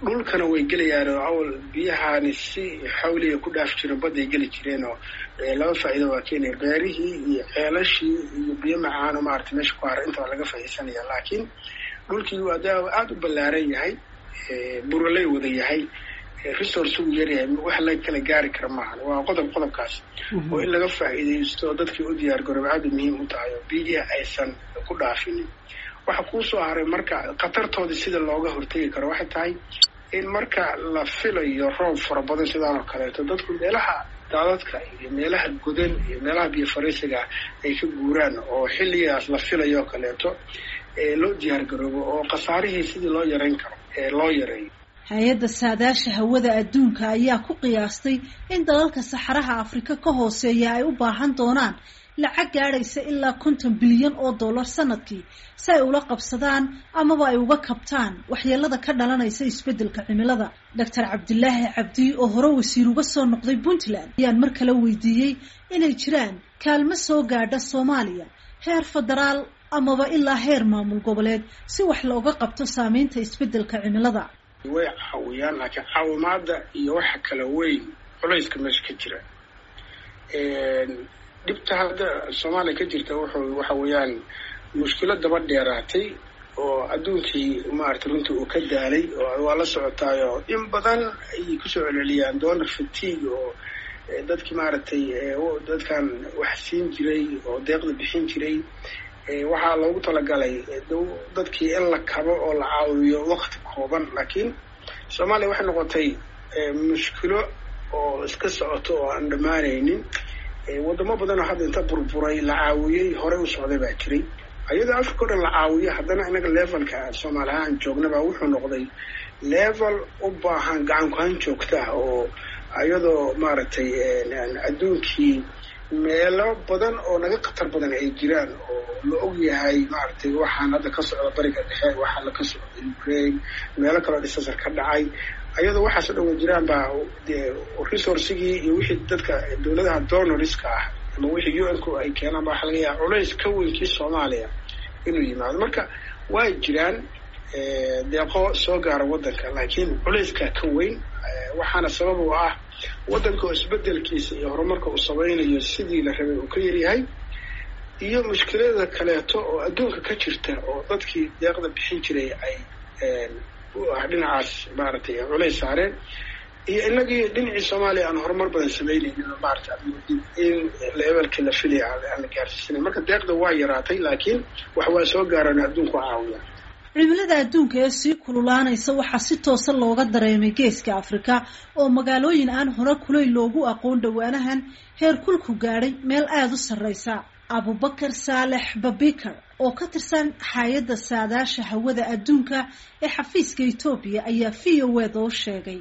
dhulkana way gelayaan oo awal biyahani si xawliya ku dhaaf jiren badday geli jireen oo laba faa'iido waa keenaya beerihii iyo ceelashii iyo biyo macaan oo maaragtay meesha ku hara intaba laga faa'iidaysanaya laakiin dhulkii waa aada u ballaaran yahay buraley wada yahay resource uu yaryahay wax la kala gaari kara maahan waa qodob qodobkaas oo in laga faa'iidaysto dadkii u diyaar garoob aada muhiim u tahay oo biyaha aysan ku dhaafinin waxa kuu soo haray marka khatartoodii sida looga hortegi karo waxay tahay in marka la filayo roob fara badan sidaan oo kaleeto dadku meelaha daadadka iyo meelaha godan iyo meelaha biyo fariisiga ay ka guuraan oo xilligaas la filayo oo kaleeto loo diyaar garoobo oo khasaarihii sidii loo yarayn karo loo yareeyo hay-adda saadaasha hawada adduunka ayaa ku qiyaastay in dalalka saxaraha afrika ka hooseeya ay u baahan doonaan lacag gaadhaysa ilaa konton bilyan oo dollar sanadkii si ay ula qabsadaan amaba ay uga kabtaan waxyeelada ka dhalanaysa isbeddelka cimilada doctor cabdilaahi cabdi oo hore wasiir uga soo noqday puntland ayaan mar kale weydiiyey inay jiraan kaalmo soo gaadha soomaaliya heer federaal amaba ilaa heer maamul goboleed si wax looga qabto saameynta isbeddelka cimilada way caawiyaan laakiin caawimaada iyo waxa kala weyn culayska meesha ka jira dhibta hadda soomaaliya ka jirta wuxuu waxa weeyaan mushkilad daba dheeraatay oo adduunkii maaragtay runtii uu ka daalay oo waa la socotaayo in badan ayay kusoo celceliyaan donor fatigue oo dadkii maaragtay dadkan wax siin jiray oo deeqda bixin jiray waxaa loogu talagalay dadkii in la kabo oo la caawiyo wakti kooban laakiin soomaaliya waxay noqotay mushkilo oo iska socoto oo aan dhammaanaynin wadamo badan oo hadda inta burburay la caawiyey horey u socday baa jiray iyadoo africa o dhan la caawiyo haddana inaga levelka soomaali ahaan joognaba wuxuu noqday level u baahan gacan ku-han joogta oo iyadoo maaragtay adduunkii meelo badan oo naga khatar badan ay jiraan oo la og yahay maaragtay waxaan hadda ka socda bariga dhexe waxaa la ka socda ukraine meelo kaloo disasar ka dhacay ayadoo waxaasoo dhan wa jiraan baa dee resourcigii iyo wixii dadka dawladaha donorska ah ama wixii u n ku ay keenaan ba waxa laga yaaba culays ka weynkii soomaaliya inuu yimaado marka waa jiraan deeqo soo gaara waddanka laakiin culayskaa ka weyn waxaana sabab u ah waddanka oo isbeddelkiisa iyo horumarka uu samaynayo sidii la rabay uu ka yaryahay iyo mushkilada kaleeto oo adduunka ka jirta oo dadkii deeqda bixin jiray ay dhinacaas maaragtay culays saareen iyo inagii dhinacii soomaaliya aan horumar badan samaynaynin maaragtay in levelkii la filaya aan la gaarsiisanayn marka deeqda waa yaraatay laakiin wax waa soo gaaraan adduunku caawiya cimilada adduunka ee sii kululaanaysa waxaa si toosa looga dareemay geeska afrika oo magaalooyin aan hore kuleyl loogu aqoon dhowaanahan heer kulku gaadhay meel aada u sarreysa abubakar saalex babikar oo ka tirsan hay-adda saadaasha hawada adduunka ee xafiiska etoobiya ayaa v o ed oo sheegay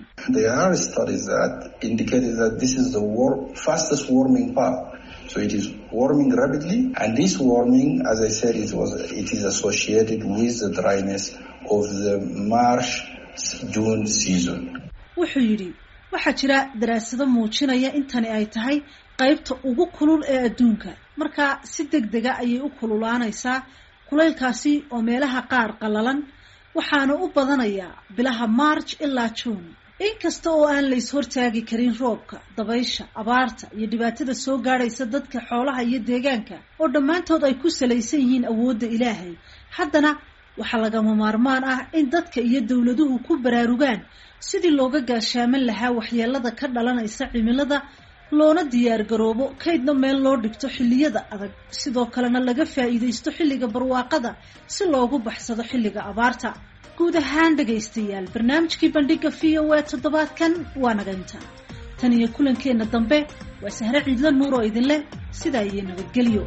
So it is warming rapidly, and this warming, as I said, it was it is associated with the dryness of the March June season. Wuxuu yidhi waxaa jira daraasado muujinaya intani ay tahay qaybta ugu kulul ee adduunka marka si degdega ayay u kululaanaysaa kulaylkaasi oo meelaha qaar qallalan waxaana u badanayaa bilaha March ilaa June. inkasta oo aan la is hortaagi karin roobka dabaysha abaarta iyo dhibaatada soo gaadhaysa dadka xoolaha iyo deegaanka oo dhammaantood ay ku salaysan yihiin awoodda ilaahay haddana waxaa lagama maarmaan ah in dadka iyo dawladuhu ku baraarugaan sidii looga gaashaaman lahaa waxyeelada ka dhalanaysa cimilada loona diyaar garoobo kaydna meel loo dhigto xilliyada adag sidoo kalena laga faa'iidaysto xilliga barwaaqada si loogu baxsado xilliga abaarta guud ahaan dhegaystayaal barnaamijkii bandhiga v o a toddobaadkan waa naga intaa tan iyo kulankeenna dambe waa sahre ciidla nuur oo idin leh sidaa iyo nabadgelyo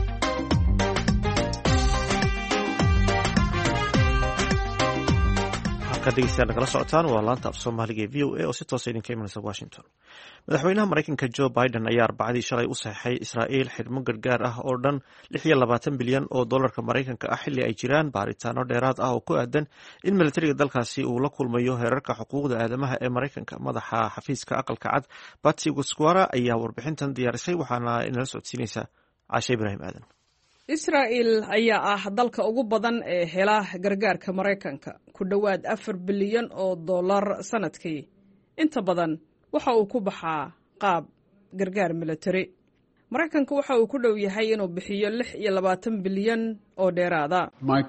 halkaad dhegeystayaal nagala socotaan waa laanta af soomaaliga ee v o a oo si toosa idinka imanaysa washington madaxweynaha maraykanka joe biden ayaa arbacadii shalay u saxeixay israa'iil xidhmo gargaar ah oo dhan lix iyo labaatan bilyan oo dollarka maraykanka ah xilli ay jiraan baaritaano dheeraad ah oo ku aadan in militariga dalkaasi uu la kulmayo heerarka xuquuqda aadamaha ee maraykanka madaxa xafiiska aqalka cad batsy guskwara ayaa warbixintan diyaarisay waxaana inala socodsiinaysaa caashe ibraahim aadan israa'il ayaa ah dalka ugu badan ee hela gargaarka maraykanka ku dhowaad afar bilyan oo dollar sanadkii inta badan waxa uu ku baxaa qaab gargaar militari maraykanka waxa uu ku dhow yahay inuu bixiyo lix iyo labaatan bilyan oo dheeraada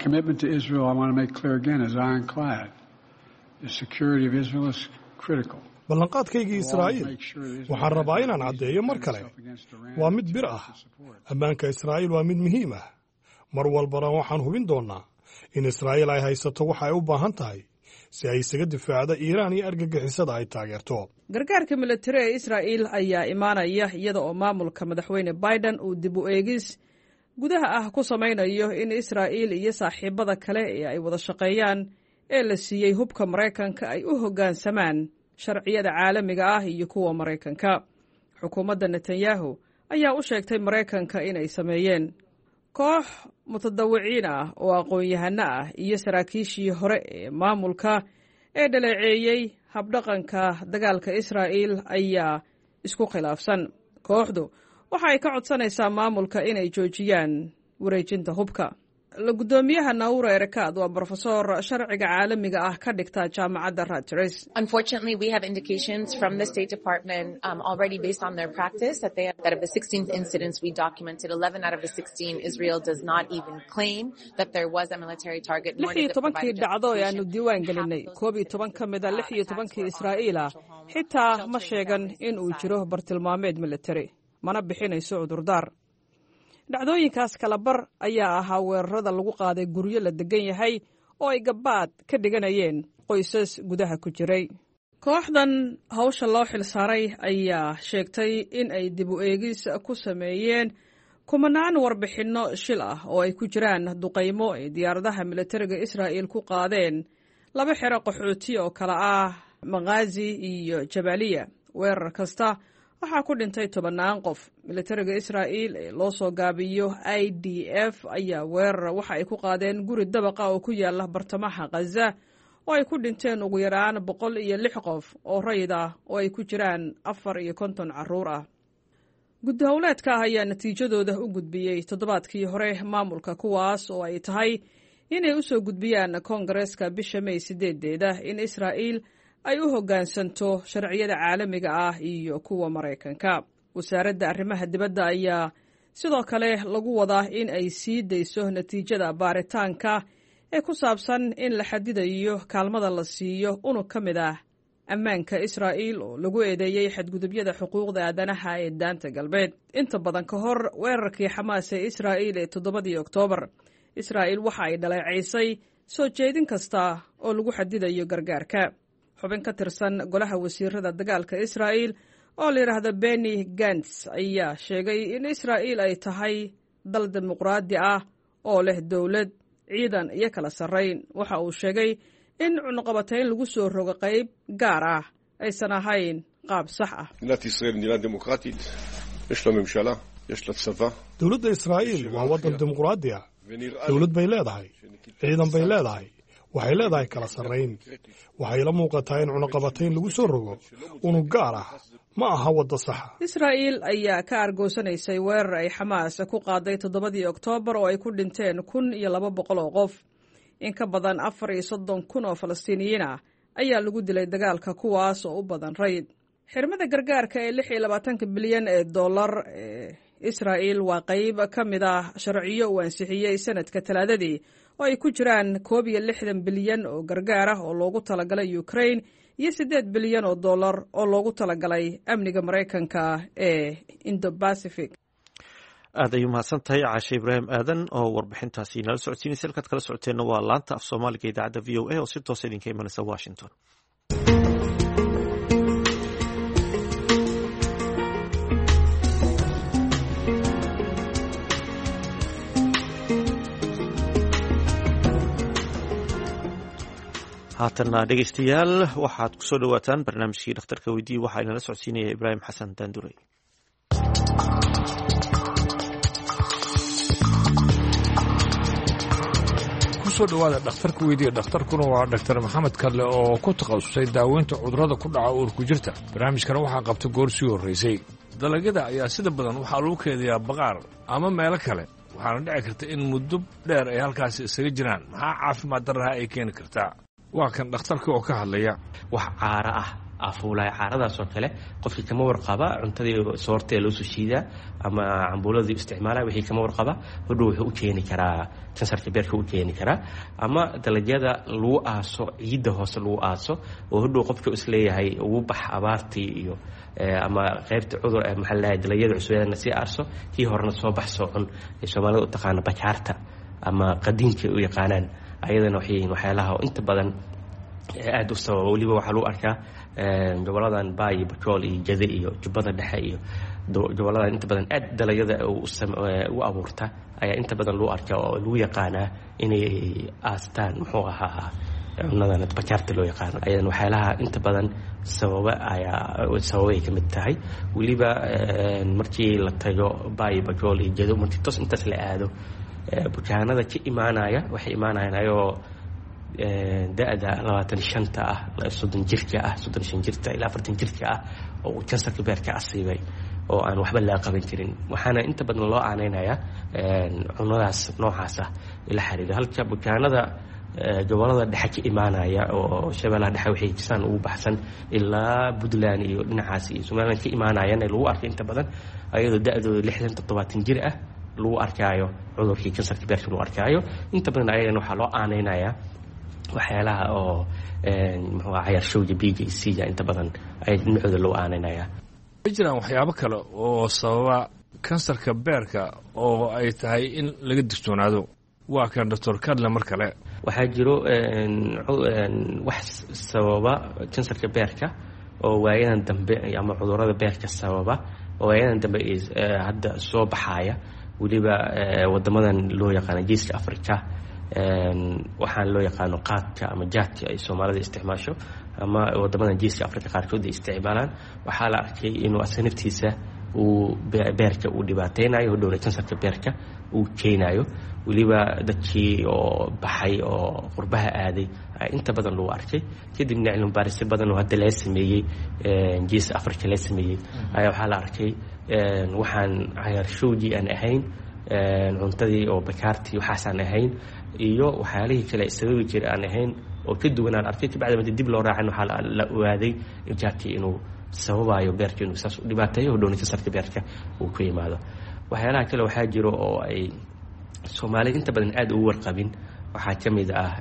ballanqaadkaygii israa'iil waxaan rabaa inaan caddeeyo mar kale waa mid bir ah ammaanka israa'iil waa mid muhiim ah mar walbana waxaan hubin doonnaa in israa'iil ay haysato waxa ay u baahan tahay si ay isaga difaacda iiraan iyo argagixisada ay taageerto gargaarka militari ee israa'iil ayaa imaanaya iyada oo maamulka madaxweyne biden uu dib u eegis gudaha ah ku samaynayo in israa'iil iyo saaxiibada kale ee ay wada shaqeeyaan ee la siiyey hubka maraykanka ay u hoggaansamaan sharciyada caalamiga ah iyo kuwa maraykanka xukuumadda netanyahu ayaa u sheegtay maraykanka inay sameeyeen koox mutadawiciin ah oo aqoon-yahano ah iyo saraakiishii hore ee maamulka ee dhaleeceeyey habdhaqanka dagaalka israa'iil ayaa isku khilaafsan kooxdu waxa ay ka codsanaysaa maamulka inay joojiyaan wareejinta hubka la guddoomiyaha naura erekaad waa brofesor sharciga caalamiga ah ka dhigta jaamacadda Rutgers. Unfortunately, we have indications from the State Department um, already based on their practice that they have, that of the sixteen incidents we documented, eleven out of the sixteen Israel does not even claim that there was a military target. lix iyo tobankii dhacdo ee aanu diiwaan gelinay koob iyo toban ka mid a lix iyo tobankii Israa'iila xitaa ma sheegan in uu jiro bartilmaameed military mana bixinayso cudurdaar. dhacdooyinkaas kala bar ayaa ahaa weerarada lagu qaaday guryo la degan yahay oo ay gabaad ka dhiganayeen qoysas gudaha ku jiray kooxdan hawsha loo xilsaaray ayaa sheegtay in ay dib u eegis ku sameeyeen kumanaan warbixinno shil ah oo ay ku jiraan duqaymo ay diyaaradaha militariga israa'iil ku qaadeen laba xero qaxooti oo kala ah maqaazi iyo jabaliya weerar kasta waxaa ku dhintay tobannaan qof militariga israa'iil ee loo soo gaabiyo i d f ayaa weerar waxa ay ku qaadeen guri dabaqa oo ku yaala bartamaha khaza oo ay ku dhinteen ugu yaraan boqol iyo lix qof oo rayid ah oo ay ku jiraan afar iyo konton carruur ah guddi howleedka ah ayaa natiijadooda u gudbiyey toddobaadkii hore maamulka kuwaas oo ay tahay inay u soo gudbiyaan koongareeska bisha may sideedeeda in israa'iil ay u hoggaansanto sharciyada caalamiga ah iyo kuwa maraykanka wasaaradda arrimaha dibadda ayaa sidoo kale lagu wadaa in ay sii dayso natiijada baaritaanka ee ku saabsan in la xadidayo kaalmada la siiyo unug ka mid ah ammaanka israa'iil oo lagu eedeeyey xadgudubyada xuquuqda aadanaha ee daanta galbeed inta badan ka hor weerarkii xamaas ee israa'iil ee toddobadii oktoobar israa'iil waxa ay dhaleecaysay soo jeedin kasta oo lagu xadidayo gargaarka xubin ka tirsan golaha wasiirada dagaalka israa'iil oo la yidhaahdo Benny Gantz ayaa sheegay in israa'iil ay tahay dal dimuqraadi ah oo leh dowlad ciidan iyo kala sarrayn waxa uu sheegay in cunaqabatayn lagu soo rogo qayb gaar ah aysan ahayn qaab sax ah dowladda israa'iil waa waddan dimuqraadi ah dowlad bay leedahay ciidan bay leedahay waxay leedahay kala sarrayn waxay la muuqataa in cunaqabatayn lagu soo rogo unug gaar ah ma aha wadda saxa israa'iil ayaa ka argoosanaysay weerar ay xamaas ku qaaday toddobadii oktoobar oo ay ku dhinteen kun iyo laba boqol oo qof in ka badan afar iyo soddon kun oo falastiiniyiin ah ayaa lagu dilay dagaalka kuwaas oo u badan rayid xirmada gargaarka ee lix iyo labaatanka bilyan ee dollar ee israa'iil waa qayb ka mid ah sharciyo uu ansixiyey sanadka talaadadii oo ay ku jiraan koob iyo lixdan bilyan oo gargaar ah oo loogu talagalay Ukraine iyo siddeed bilyan oo dollar oo loogu talagalay amniga Maraykanka ee Indo-Pacific. aad ayuu mahadsantahay caashe ibraahim aadan oo warbixintaasi nala socodsiinaysa halkaad kala socoteenna waa laanta af soomaaliga idaacadda v o a oo si toosa idinka imanaysa Washington. haatanna dhegeystayaal waxaad ku soo dhowaataan barnaamijkii dhakhtarka weydiiye waxaa inala socodsiinaya ibraahim xasan daanduray kusoo dhawaada dhakhtarka weydiiye dhakhtarkuna waa dhaktar maxamed kadle oo ku takhasusay daaweynta cudurrada ku dhaca uurku jirta barnaamijkana waxaa qabta goor sii horraysay dalagyada ayaa sida badan waxaa lagu keediyaa baqaar ama meelo kale waxaana dhici karta in muddo dheer ay halkaasi isaga jiraan maxaa caafimaad darraha ay keeni kartaa waa kan dhakhtarka oo ka hadlaya wax caaro ah afuulaya caaradaasoo kale qofkii kama warqaba cuntadii soortee loo soo shiidaa ama cambuuladii isticmaalaya wixii kama warqaba hodhow wuxuu u keeni karaa kansarka beerka u keeni karaa ama dalagyada lagu aaso ciidda hoose lagu aaso oo hodhow qofka isleeyahay ugu bax abaartii iyo ama qaybta cudur ee maxaa lahayd dalagyada cusubadana sii aarso kii horena soo bax soo cun ee soomaalida u taqaana bajaarta ama qadiinka u yaqaanaan ayadana waxay yihiin waxyaalaha inta badan aada u sababa weliba waxaa lagu arkaa goboladan baayo bajool iyo jade iyo jubbada dhexe iyo goboladan inta badan aad dalagyada u abuurta ayaa inta badan lagu arkaa oo lagu yaqaanaa inay aastaan muxuu ahaa cunadan bajaarta loo yaqaano ayadan waxyaalaha inta badan sababa ayaa sababay ka mid tahay weliba markii la tago baayo bajool iyo jado markii tos intaas la aado bukaanada ka imaanaya waxay imaanayaan ayagoo da-da labaatan shanta ah soddon jirka ah soddon shan jirta ilaa afartan jirka ah oo uu kansarka beerka asiibay oo aan waxba laga qaban jirin waxaana inta badan loo aaneynayaa cunadaas noocaas ah ila xiriira halka bukaanada gobolada dhexe ka imaanaya oo shabeellaha dhexe waxay jisaan ugu baxsan ilaa puntland iyo dhinacaas iyo somaliland ka imaanayaan lagu arkay inta badan ayadoo da-dooda lixdan toddobaatan jir ah lagu arkaayo cudurkii kansarka beerka lagu arkaayo inta badan ayagana waxaa loo aaneynayaa waxyaalaha oo muxuu ah cayaarshowga b j c-ga inta badan ay dhinacooda loo aaneynayaa ma jiraan waxyaabo kale oo sababa kansarka beerka oo ay tahay in laga digtoonaado waa kan doctor kadle mar kale waxaa jiro wax sababa kansarka beerka oo waayadan dambe ama cudurada beerka sababa oo waayadan dambe hadda soo baxaya weliba wadamadan loo yaqaano geeska africa waxaan loo yaqaano qaadka ama jaadka ay soomaalida isticmaasho ama wadamadan geeska africa qaarkood ay isticmaalaan waxaa la arkay inuu asaga naftiisa uu beerka uu dhibaateynayo hodhowna kansarka beerka uu keenayo weliba dadkii oo baxay oo qurbaha aaday inta badan lagu arkay kadibna cilmi baarisyo badan oo hadda laga sameeyey geeska africa laga sameeyey ayaa waxaa la arkay waxaan cayaarshowgii aan ahayn cuntadii oo bakaartii waxaasaan ahayn iyo waxyaalihii kale sababi jira aan ahayn oo ka duwan aan arkay kabacdi madi dib loo raacin waxaa la ogaaday jaadkii inuu sababayo beerka inuu saas u dhibaateeyo hodhowna kansarka beerka uu ku yimaado waxyaalaha kale waxaa jiro oo ay soomaalida inta badan aada ugu warqabin waxaa ka mid ah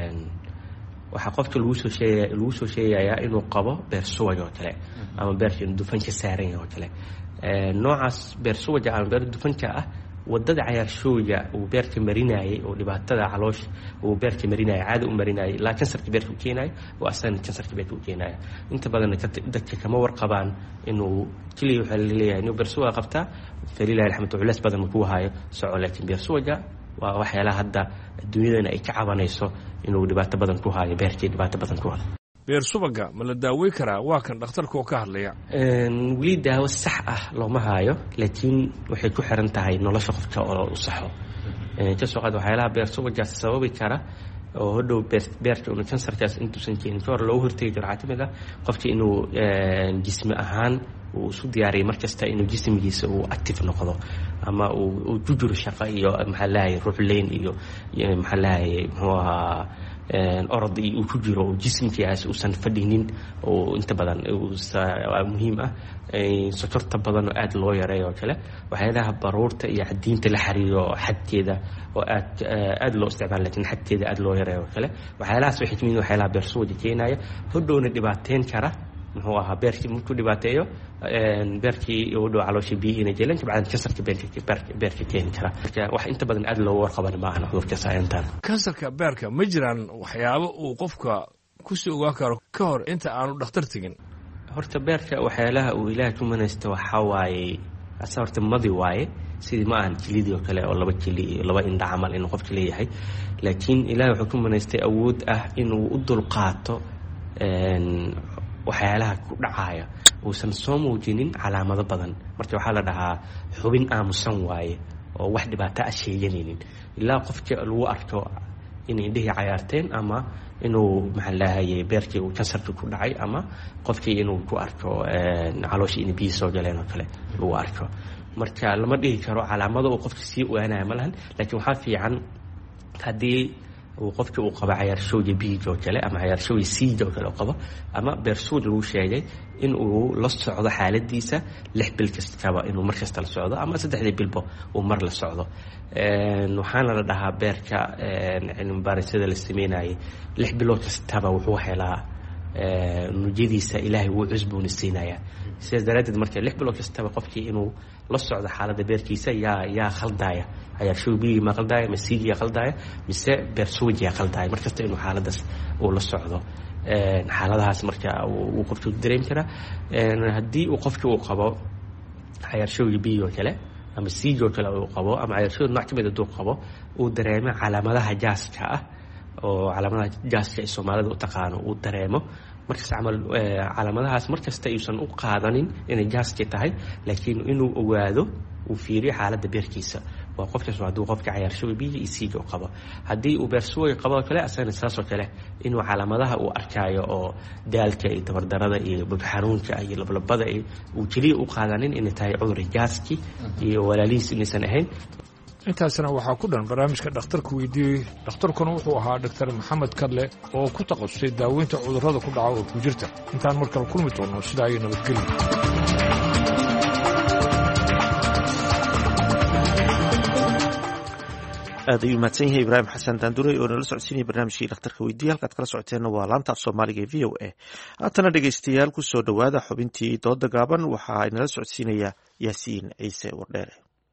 waxaa qofka lagu soo sheegaya lagu soo sheegayaa inuu qabo beer suwaj oo kale ama beerka inuu dufan ka saaran yahay oo kale noocaas beer suwaja ama beer dufanka ah wadada cayaarshowga uu beerka marinayay oo dhibaatada caloosha uu beerka marinayay caada u marinayay ilaa kansarka beerka u keenayo oo asagana kansarka beerka u keenayo inta badan dadka kama warqabaan inuu keliya waxaa laleeyahay inuu beer suwaga qabtaa falilahi alxamdu culeys badan makuu hayo soco laakiin beer suwaga waa waxyaalaha hadda adduunyadana ay ka cabanayso inuu dhibaato badan ku hayo beerkii dhibaato badan ku hayo beer subaga ma la daawey karaa waa kan dhakhtarka oo ka hadlaya weli daawo sax ah looma haayo laakiin waxay ku xiran tahay nolosha qofka oo u saxo kasoo qaad waxyaalaha beer subagaas sababi kara oo hodhow beerka inu kansarkaas intuusan keenin ka hor loogu hortegi karo waxaa ka mid ah qofka inuu jismi ahaan uu isu diyaariyay markasta inuu jismigiisa uu active noqdo ama uu ku jiro shaqo iyo maxaa lahaye ruuxleyn iyo maxaa lahaye muxuu ahaa orod uu ku jiro oo jismkiiaas uusan fadhinin oo inta badan muhiim ah sokorta badan oo aada loo yareeyo oo kale waxyaalaha baruurta iyo cadiinta la xariiro xadkeeda oo aad aada loo isticmaala lakin xadkeeda aada loo yareeyo oo kale waxyaalahaas waxay kamid waxyaalaha beersuwaja keenaya hodhowna dhibaateyn kara muxuu ahaa beerkii markuu dhibaateeyo beerkii hodhow caloosha biyihi inay jeelan kabacdan kansarka beerka keeni kara marka wax inta badan aada loogu warqaban ma ahna cudurka saayantaan kansarka beerka ma jiraan waxyaabo uu qofka kusii ogaan karo ka hor inta aanu dhakhtar tegin horta beerka waxyaalaha uu ilaah ku manaysta waxaa waaye asa horta madi waaye sidii ma ahan jilidii oo kale oo laba jili iyo laba indha camal inuu qofka leeyahay laakiin ilaah wuxuu ku manaystay awood ah inuu u dulqaato waxyaalaha ku dhacaya uusan soo muujinin calaamado badan marka waxaa la dhahaa xubin aamusan waaye oo wax dhibaato ah sheeganaynin ilaa qofka lagu arko inay indhihii cayaarteen ama inuu maxaa lahaye beerkii uu kansarka ku dhacay ama qofkii inuu ku arko calooshii inay biyi soo galeen oo kale lagu arko marka lama dhihi karo calaamado uu qofka sii ogaanaya ma lahan laakiin waxaa fiican haddii uu qofkii uu qabo cayaarshoowga biij oo kale ama cayaarshoowga siij oo kale uu qabo ama beersuud lagu sheegay in uu la socdo xaaladiisa lix bil kastaba inuu mar kasta la socdo ama saddexdii bilba uu mar la socdo waxaana la dhahaa beerka cilmi baarisyada la sameynayay lix bilood kastaba wuxuu helaa nujadiisa ilaahay wuu cusbuuna siinayaa sidaas daraaddeed marka lix bilood kastaba qofkii inuu la socdo xaaladda beerkiisa yaa yaa khaldaya cayaarshow biyigii ma khaldaya masiigiyaa khaldaya mise beersuujiyaa khaldaya markasta inuu xaaladaas uu la socdo xaaladahaas marka uu qofkii dareemi karaa haddii uu qofkii uu qabo cayaarshoowga biyig oo kale ama siig oo kale uu qabo ama cayaarshow nooc ka mid hadduu qabo uu dareemo calaamadaha jaaska ah oo calaamadaha jaaska ay soomaalida u taqaano uu dareemo markaas camal calaamadahaas markasta ayuusan u qaadanin inay jaaski tahay laakiin inuu ogaado uu fiiriyo xaaladda beerkiisa waa qofkaas hadduu qofka cayaarshow biyo iyo siig u qabo haddii uu beersuway qabo kale asana saasoo kale inuu calaamadaha uu arkaayo oo daalka iyo tabardarada iyo bogxanuunka iyo lablabada uu keliya u qaadanin inay tahay cudur jaaski iyo walaalihiis inaysan ahayn intaasna waxaa ku dhan barnaamijka dhakhtarku weydiiyey dhakhtarkuna wuxuu ahaa dhaktar maxamed kadle oo ku takhasusay daaweynta cudurrada ku dhaca oo ku jirta intaan mar kale kulmi doonno sidaa iyo nabadgelyo aad ayuu mahadsan yahay ibraahim xasan daanduray oo nala socodsiinaya barnaamijkii dhakhtarka weydiiya halkaad kala socoteenna waa laanta af soomaaliga ee v o a haatana dhegaystayaal ku soo dhowaada xubintii dooda gaaban waxa ay nala socodsiinaya yaasiin ciise wardheere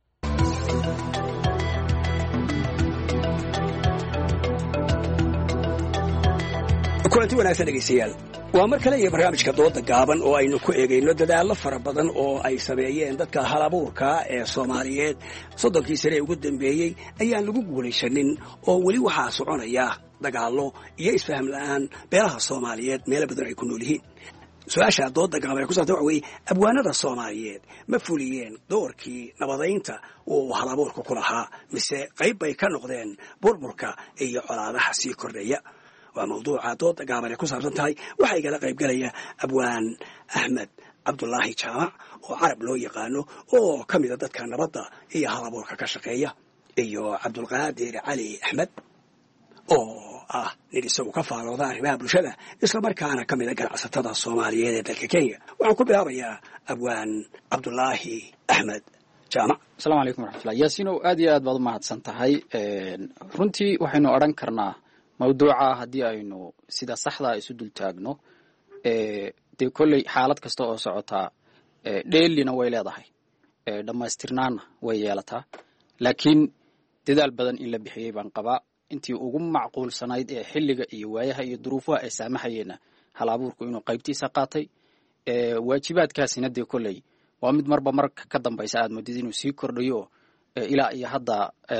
kulanti wanaagsan dhegaystayaal waa mar kale iyo barnaamijka dooda gaaban oo aynu ku eegayno dadaallo fara badan oo ay sameeyeen dadka halabuurka ee soomaaliyeed soddonkii sane ee ugu dambeeyey ayaan lagu guulaysanin oo weli waxaa soconaya dagaallo iyo isfaham la'aan beelaha soomaaliyeed meelo badan ay ku nool yihiin su-aasha dooda gaaban ee ku saabsan waxa weeye abwaanada soomaaliyeed ma fuliyeen doorkii nabadaynta uu halabuurka ku lahaa mise qayb bay ka noqdeen burburka iyo colaadaha sii kordhaya waa mawduuca dooda gaaban ee ku saabsan tahay waxaa igala qayb galaya abwaan axmed cabdulaahi jaamac oo carab loo yaqaano oo ka mida dadka nabadda iyo halabuurka ka shaqeeya iyo cabdulqaadir cali axmed oo ah nin isagu ka faalooda arrimaha bulshada islamarkaana ka mida ganacsatada soomaaliyeed ee dalka kenya waxaan ku bilaabayaa abwaan cabdulaahi axmed jaamac asalaamu calaykum waraxmatullah yaasiinow aad iyo aad baad u mahadsan tahay runtii waxaynu odhan karnaa mawduuca haddii aynu sida saxdaa isu dul taagno dee kolley xaalad kasta oo socotaa dheelina way leedahay dhammaystirnaanna way yeelataa laakiin dadaal badan in la bixiyey baan qabaa intii ugu macquulsanayd ee xilliga iyo waayaha iyo duruufaha ay saamaxayeenna hal abuurku inuu qaybtiisa qaatay waajibaadkaasina dee kolley waa mid marba marka ka dambaysa aad moodid inuu sii kordhayo ilaa iyo hadda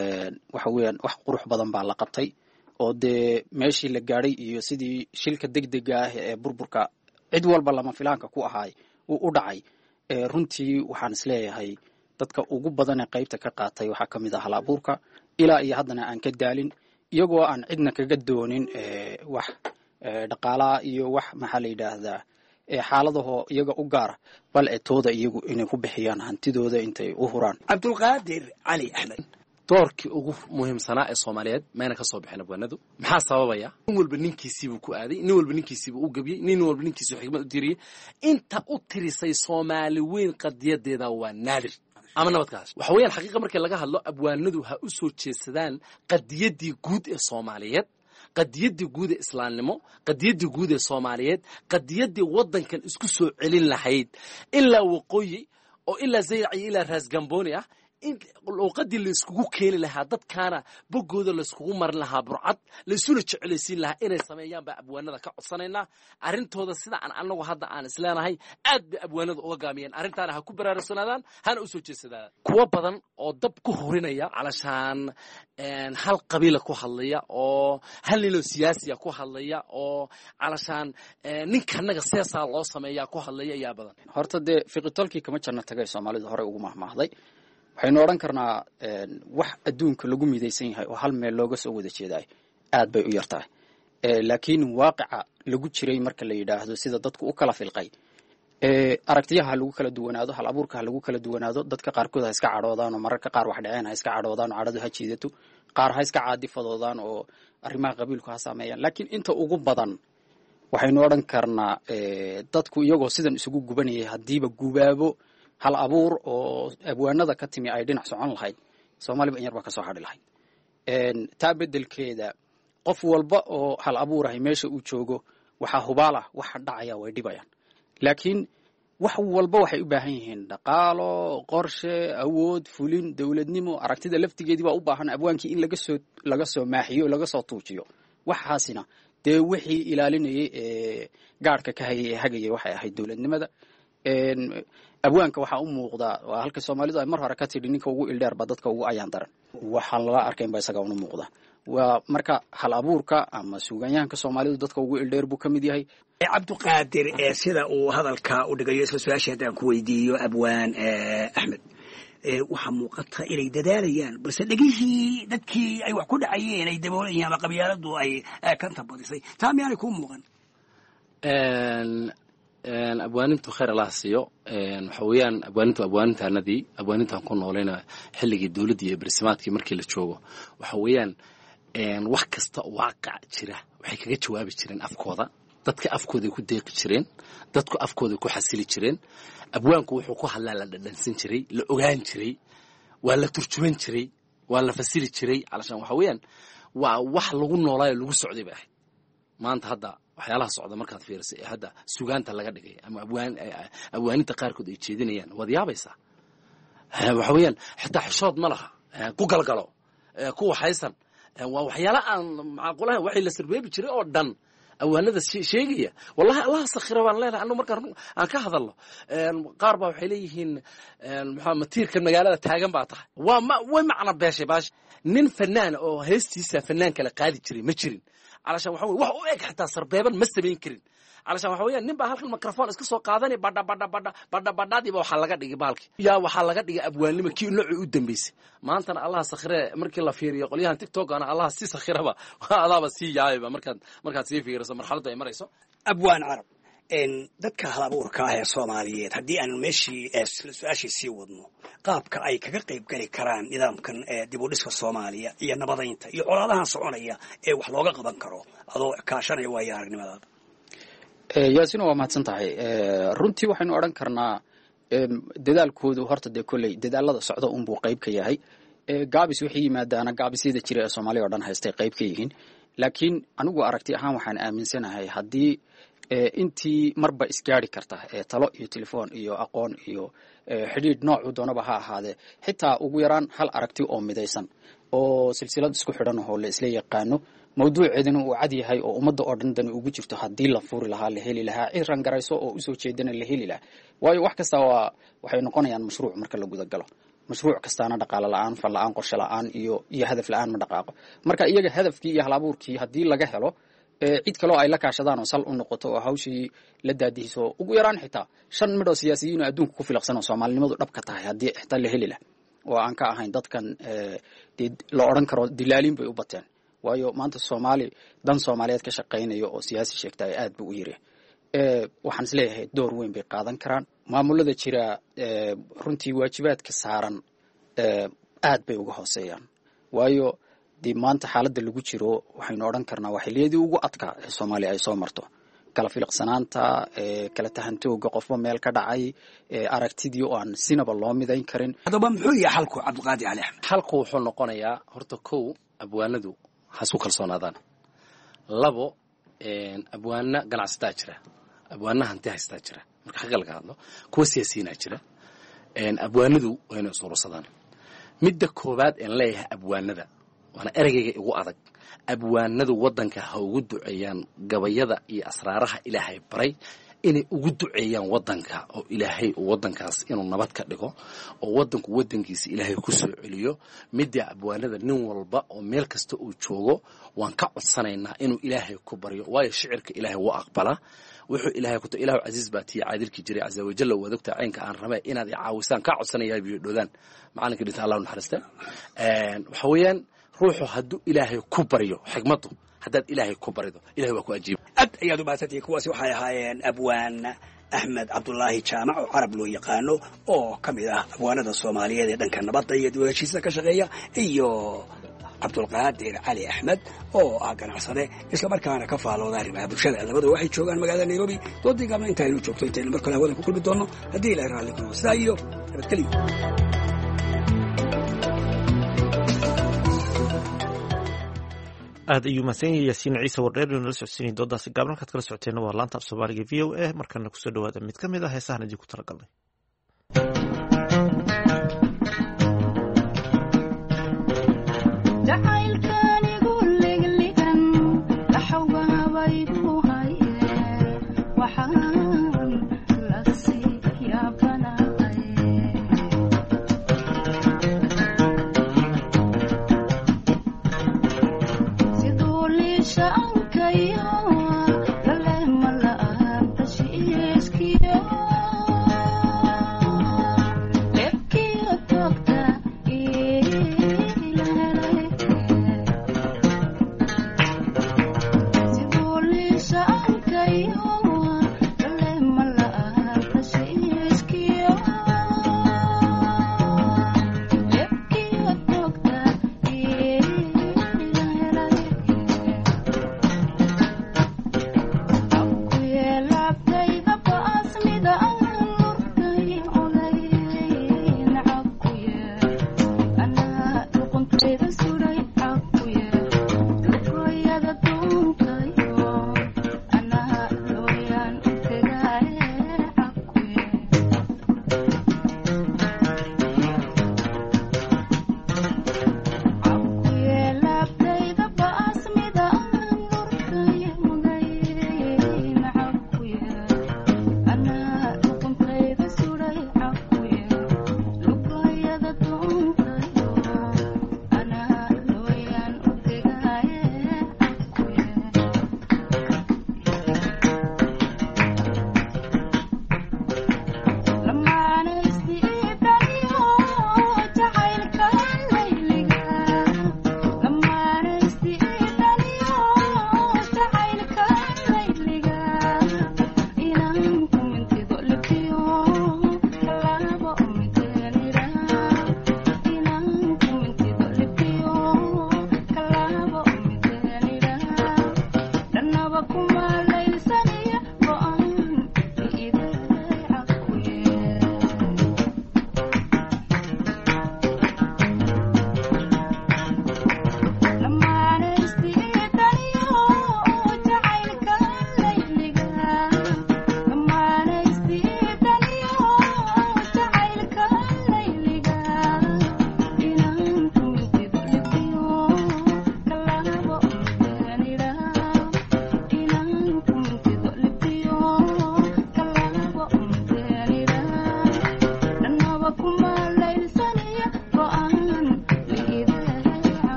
waxa weeyaan wax qurux badan baa la qabtay oo dee meeshii la gaadhay iyo sidii shilka degdega ah ee burburka cid walba lama filaanka ku ahaay uu u dhacay runtii waxaan isleeyahay dadka ugu badan ee qaybta ka qaatay waxaa ka mid ah hal abuurka ilaa iyo haddana aan ka daalin iyagoo aan cidna kaga doonin wax dhaqaalaha iyo wax maxaa la yidhaahdaa xaaladahoo iyaga u gaara bal ee tooda iyagu inay ku bixiyaan hantidooda intay u huraan cabdulqaadir cali axmed doorkii ugu muhiimsanaa ee soomaaliyeed mayna ka soo bixin abwaanadu maxaa sababaya nin walba ninkiisiibuu ku aaday nin walba ninkiisiibuu u gebiyey nin walba ninkiisibuu xikmad u tiriyey inta u tirisay soomaali weyn qadiyadeeda waa naadir ama nabadkaas waxa weeyaan xaqiiqa markii laga hadlo abwaanadu ha u soo jeedsadaan qadiyaddii guud ee soomaaliyeed qadiyaddii guud ee islaamnimo qadiyaddii guud ee soomaaliyeed qadiyaddii waddankan isku soo celin lahayd ilaa waqooyi oo ilaa zayrac iyo ilaa raasgambooni ah in luuqadii layskugu keeni lahaa dadkaana boggooda layskugu marin lahaa burcad laysuna jecelaysiin lahaa inay sameeyaan baa abwaanada ka codsanaynaa arrintooda sida aan anagu hadda aan isleenahay aad bay abwaanada uga gaamiyeen arrintaana ha ku baraarugsanaadaan hana u soo jeedsadaan kuwo badan oo dab ku hurinaya calashaan hal qabiila ku hadlaya oo hal ninoo siyaasiya ku hadlaya oo calashaan ninkanaga seesaa loo sameeyaa ku hadlaya ayaa badan horta dee fiqitolkii kama janno tagay soomaalidu horey ugu mahmaahday waxaynu odhan karnaa wax adduunka lagu midaysan yahay oo hal meel looga soo wada jeedaay aad bay u yar tahay laakiin waaqica lagu jiray marka la yidhaahdo sida dadku u kala filqay aragtiyaha lagu kala duwanaado hal abuurka ha lagu kala duwanaado dadka qaarkood ha iska cadhoodaan oo mararka qaar wax dhaceen ha iska cadhoodaan oo cadhadu ha jiidato qaar ha iska caadifadoodaan oo arrimaha qabiilku ha saameeyaan laakiin inta ugu badan waxaynu odhan karnaa dadku iyagoo sidan isugu gubanayay haddiiba gubaabo hal abuur oo abwaanada ka timi ay dhinac socon lahayd soomaaliba in yar baa ka soo hadhi lahayd taa beddelkeeda qof walba oo hal abuurahay meesha uu joogo waxaa hubaalah waxa dhacaya way dhibayaan laakiin wax walba waxay u baahan yihiin dhaqaalo qorshe awood fulin dowladnimo aragtida laftigeedii baa u baahan abwaankii in laga soo laga soo maaxiyo laga soo tuujiyo waxaasina dee wixii ilaalinayay ee gaadhka ka hayay ee hagayay waxay ahayd dowladnimada abwaanka waxaa u muuqdaa waa halka soomaalidu ay mar hore ka tidhi ninka ugu ildheer ba dadka ugu ayaan daran waxaan lala arkayn ba isaga una muuqda waa marka hal abuurka ama suugaanyahanka soomaalidu dadka ugu ildheer buu ka mid yahay cabdiqaadir sida uu hadalka u dhigayo isla su-aashii haddaan ku weydiiyo abwaan axmed waxaa muuqata inay dadaalayaan balse dhegihii dadkii ay wax ku dhacayeen ay daboolayeen ama qabyaaladu ay kanta badisay taa miyaanay kuu muuqan abwaanintu khayr allah siiyo waxa weeyaan abwaanintu abwaanintaanadii abwaanintaan ku noolayna xilligii dowladdii iyo barsimaadkii markii la joogo waxa weeyaan wax kasta waaqac jira waxay kaga jawaabi jireen afkooda dadka afkooday ku deeqi jireen dadku afkooday ku xasili jireen abwaanku wuxuu ku hadlaa la dhadhansan jiray la ogaan jiray waa la turjuman jiray waa la fasiri jiray calashaan waxa weeyaan waa wax lagu noolaayo lagu socday bay ahayd maanta hadda waxyaalaha socda markaad fiirisay ee hadda sugaanta laga dhigay ama abwaan abwaaninta qaarkood ay jeedinayaan waad yaabaysaa waxa weeyaan xitaa xishood ma laha ku galgalo ku waxaysan waa waxyaala aan macquulahayn waxay la sirbeebi jiray oo dhan awaanada sheegaya wallahi allah sakhira baan leenahay anuu markaan aan ka hadalno qaar baa waxay leeyihiin maxaa matiirka magaalada taagan baa tahay waa ma way macna beeshay baash nin fanaan oo heestiisa fanaan kala qaadi jiray ma jirin علشان waxa wax u eg xitaa sarbeeban ma sameyn karin علشان waxa weeyaan nin baa halkan microphone iska soo qaadanay badha badha badha badha badhadii baa waxa laga dhigay baalki yaa waxa laga dhigay abwaanimo kii nooc u dambeysay maantana allah sakhire markii la fiiriyo qolyahan tiktok ana allah si sakhiraba adaaba si yaayba markaad markaad si fiiriso marxaladda ay marayso abwaan carab dadka hal abuurka ah ee Soomaaliyeed haddii aan meeshii su-aashii sii wadno qaabka ay kaga qayb gali karaan nidaamkan dib u dhiska Soomaaliya iyo nabadaynta iyo colaadahan soconaya ee wax looga qaban karo adoo kaashanaya waayo aragnimadaada yaasina waa mahadsan tahay runtii waxaynu odhan karnaa dadaalkoodu horta dee kolley dadaalada socda unbuu qayb ka yahay gaabis waxay yimaadaana gaabisyada jira ee Soomaaliya oo dhan haystay qayb ka yihiin laakiin anigu aragti ahaan waxaan aaminsanahay haddii intii marba isgaari karta talo iyo telefoon iyo aqoon iyo xidhiidh noocu doonaba ha ahaadee xitaa ugu yaraan hal aragti oo midaysan oo silsilad isku xidhan oo la isla yaqaano mawduuceedana uu cad yahay oo ummadda oo dhan dan ugu jirto haddii la furi lahaa la heli lahaa ciiran garayso oo usoo jeedana la heli lahaa waayo wax kasta waa waxay noqonayaan mashruuc marka la guda galo mashruuc kastaana dhaqaale la'aan fal la'aan qorshe la'aan iyo iyo hadaf la'aan ma dhaqaaqo marka iyaga hadafkii iyo hal abuurkii haddii laga helo cid kale oo ay la kaashadaan oo sal u noqoto oo hawshii la daadihiso ugu yaraan xitaa shan midh oo siyaasiyiin oo adduunka ku filaqsan oo Soomaalinimadu dhabka tahay haddii xitaa la heli lahaa oo aan ka ahayn dadkan la odhan karo dilaalin bay u bateen waayo maanta Soomaali dan Soomaaliyeed ka shaqeynayo oo siyaasi sheegtay aad buu u yiri waxaan isleeyahay door weyn bay qaadan karaan maamulada jira runtii waajibaadka saaran aad bay uga hooseeyaan waayo dii maanta xaaladda lagu jiro waxaynu odhan karnaa waa xilliyadii ugu adkaa ee Soomaaliya ay soo marto kala filaqsanaanta kala tahantooga qofba meel ka dhacay aragtidii oo aan sinaba loo midayn karin haddaba muxuu yahay xalku cabdiqaadir cali axmed xalku wuxuu noqonayaa horta kow abwaanadu ha isku kalsoonaadaan labo abwaana ganacsataa jira abwaana hanti haystaa jira marka xagga laga hadlo kuwa siyaasiyiinaa jira abwaanadu waa inay suursadaan midda koowaad een leeyahay abwaanada waana ereyga ugu adag abwaanadu wadanka ha ugu duceeyaan gabayada iyo asraaraha ilaahay baray inay ugu duceeyaan wadanka oo ilaahay wadankaas inuu nabad ka dhigo oo wadanku wadankiisa ilaahay ku soo celiyo midda abwaanada nin walba oo meel kasta uu joogo waan ka codsanaynaa inuu ilaahay ku baryo waayo shicirka ilaahay waa aqbala wuxuu ilaahay ku ilaahu aziz baati caadilki jiray azza wa jalla wadagta aynka aan rabay inaad caawisaan ka codsanayaa biyo dhodaan macalinka dhinta Allah naxariista een waxa weeyaan ruuxu hadduu ilaahay ku baryo xigmadu haddaad ilaahay ku barido ilaahay waa ku ajiib ad ayaad u baasatay kuwaasi waxay ahaayeen abwaan axmed cabdulaahi jaamac oo carab loo yaqaano oo ka mid ah abwaanada soomaaliyeed ee dhanka nabadda iyo dib u heshiisa ka shaqeeya iyo cabdulqaadir cali axmed oo ah ganacsade islamarkaana ka faalooda arrimaha bulshada labadu waxay joogaan magaalada nairobi doodii gaabna intaynu joogto intaynu mar kale hawada ku kulmi doonno haddii ilahay raalli kuno sidaa iyo nabadgelyo. aad ayuu mahadsan yahay yaasiin ciise wardheer inuu nala socodsiinay doodaasi gaaban halkaad kala socoteenna waa laanta af soomaaliga v o a markana kusoo dhawaada mid ka mid ah heesahan idinku talagalnay. Sha'ankayo, lale mala aanta shiiskiyo.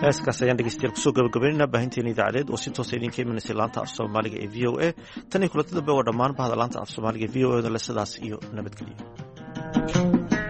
heeskaas ayaan dhegeystayaal kusoo gabagabaynaynaa baahinteena idaacadeed oo si toosa idinka imanaysay laanta af soomaaliga ee v o a tan iyo kulanti dambe oo dhammaan bahda laanta af soomaaliga e v o e da le sidaas iyo nabadgelyo.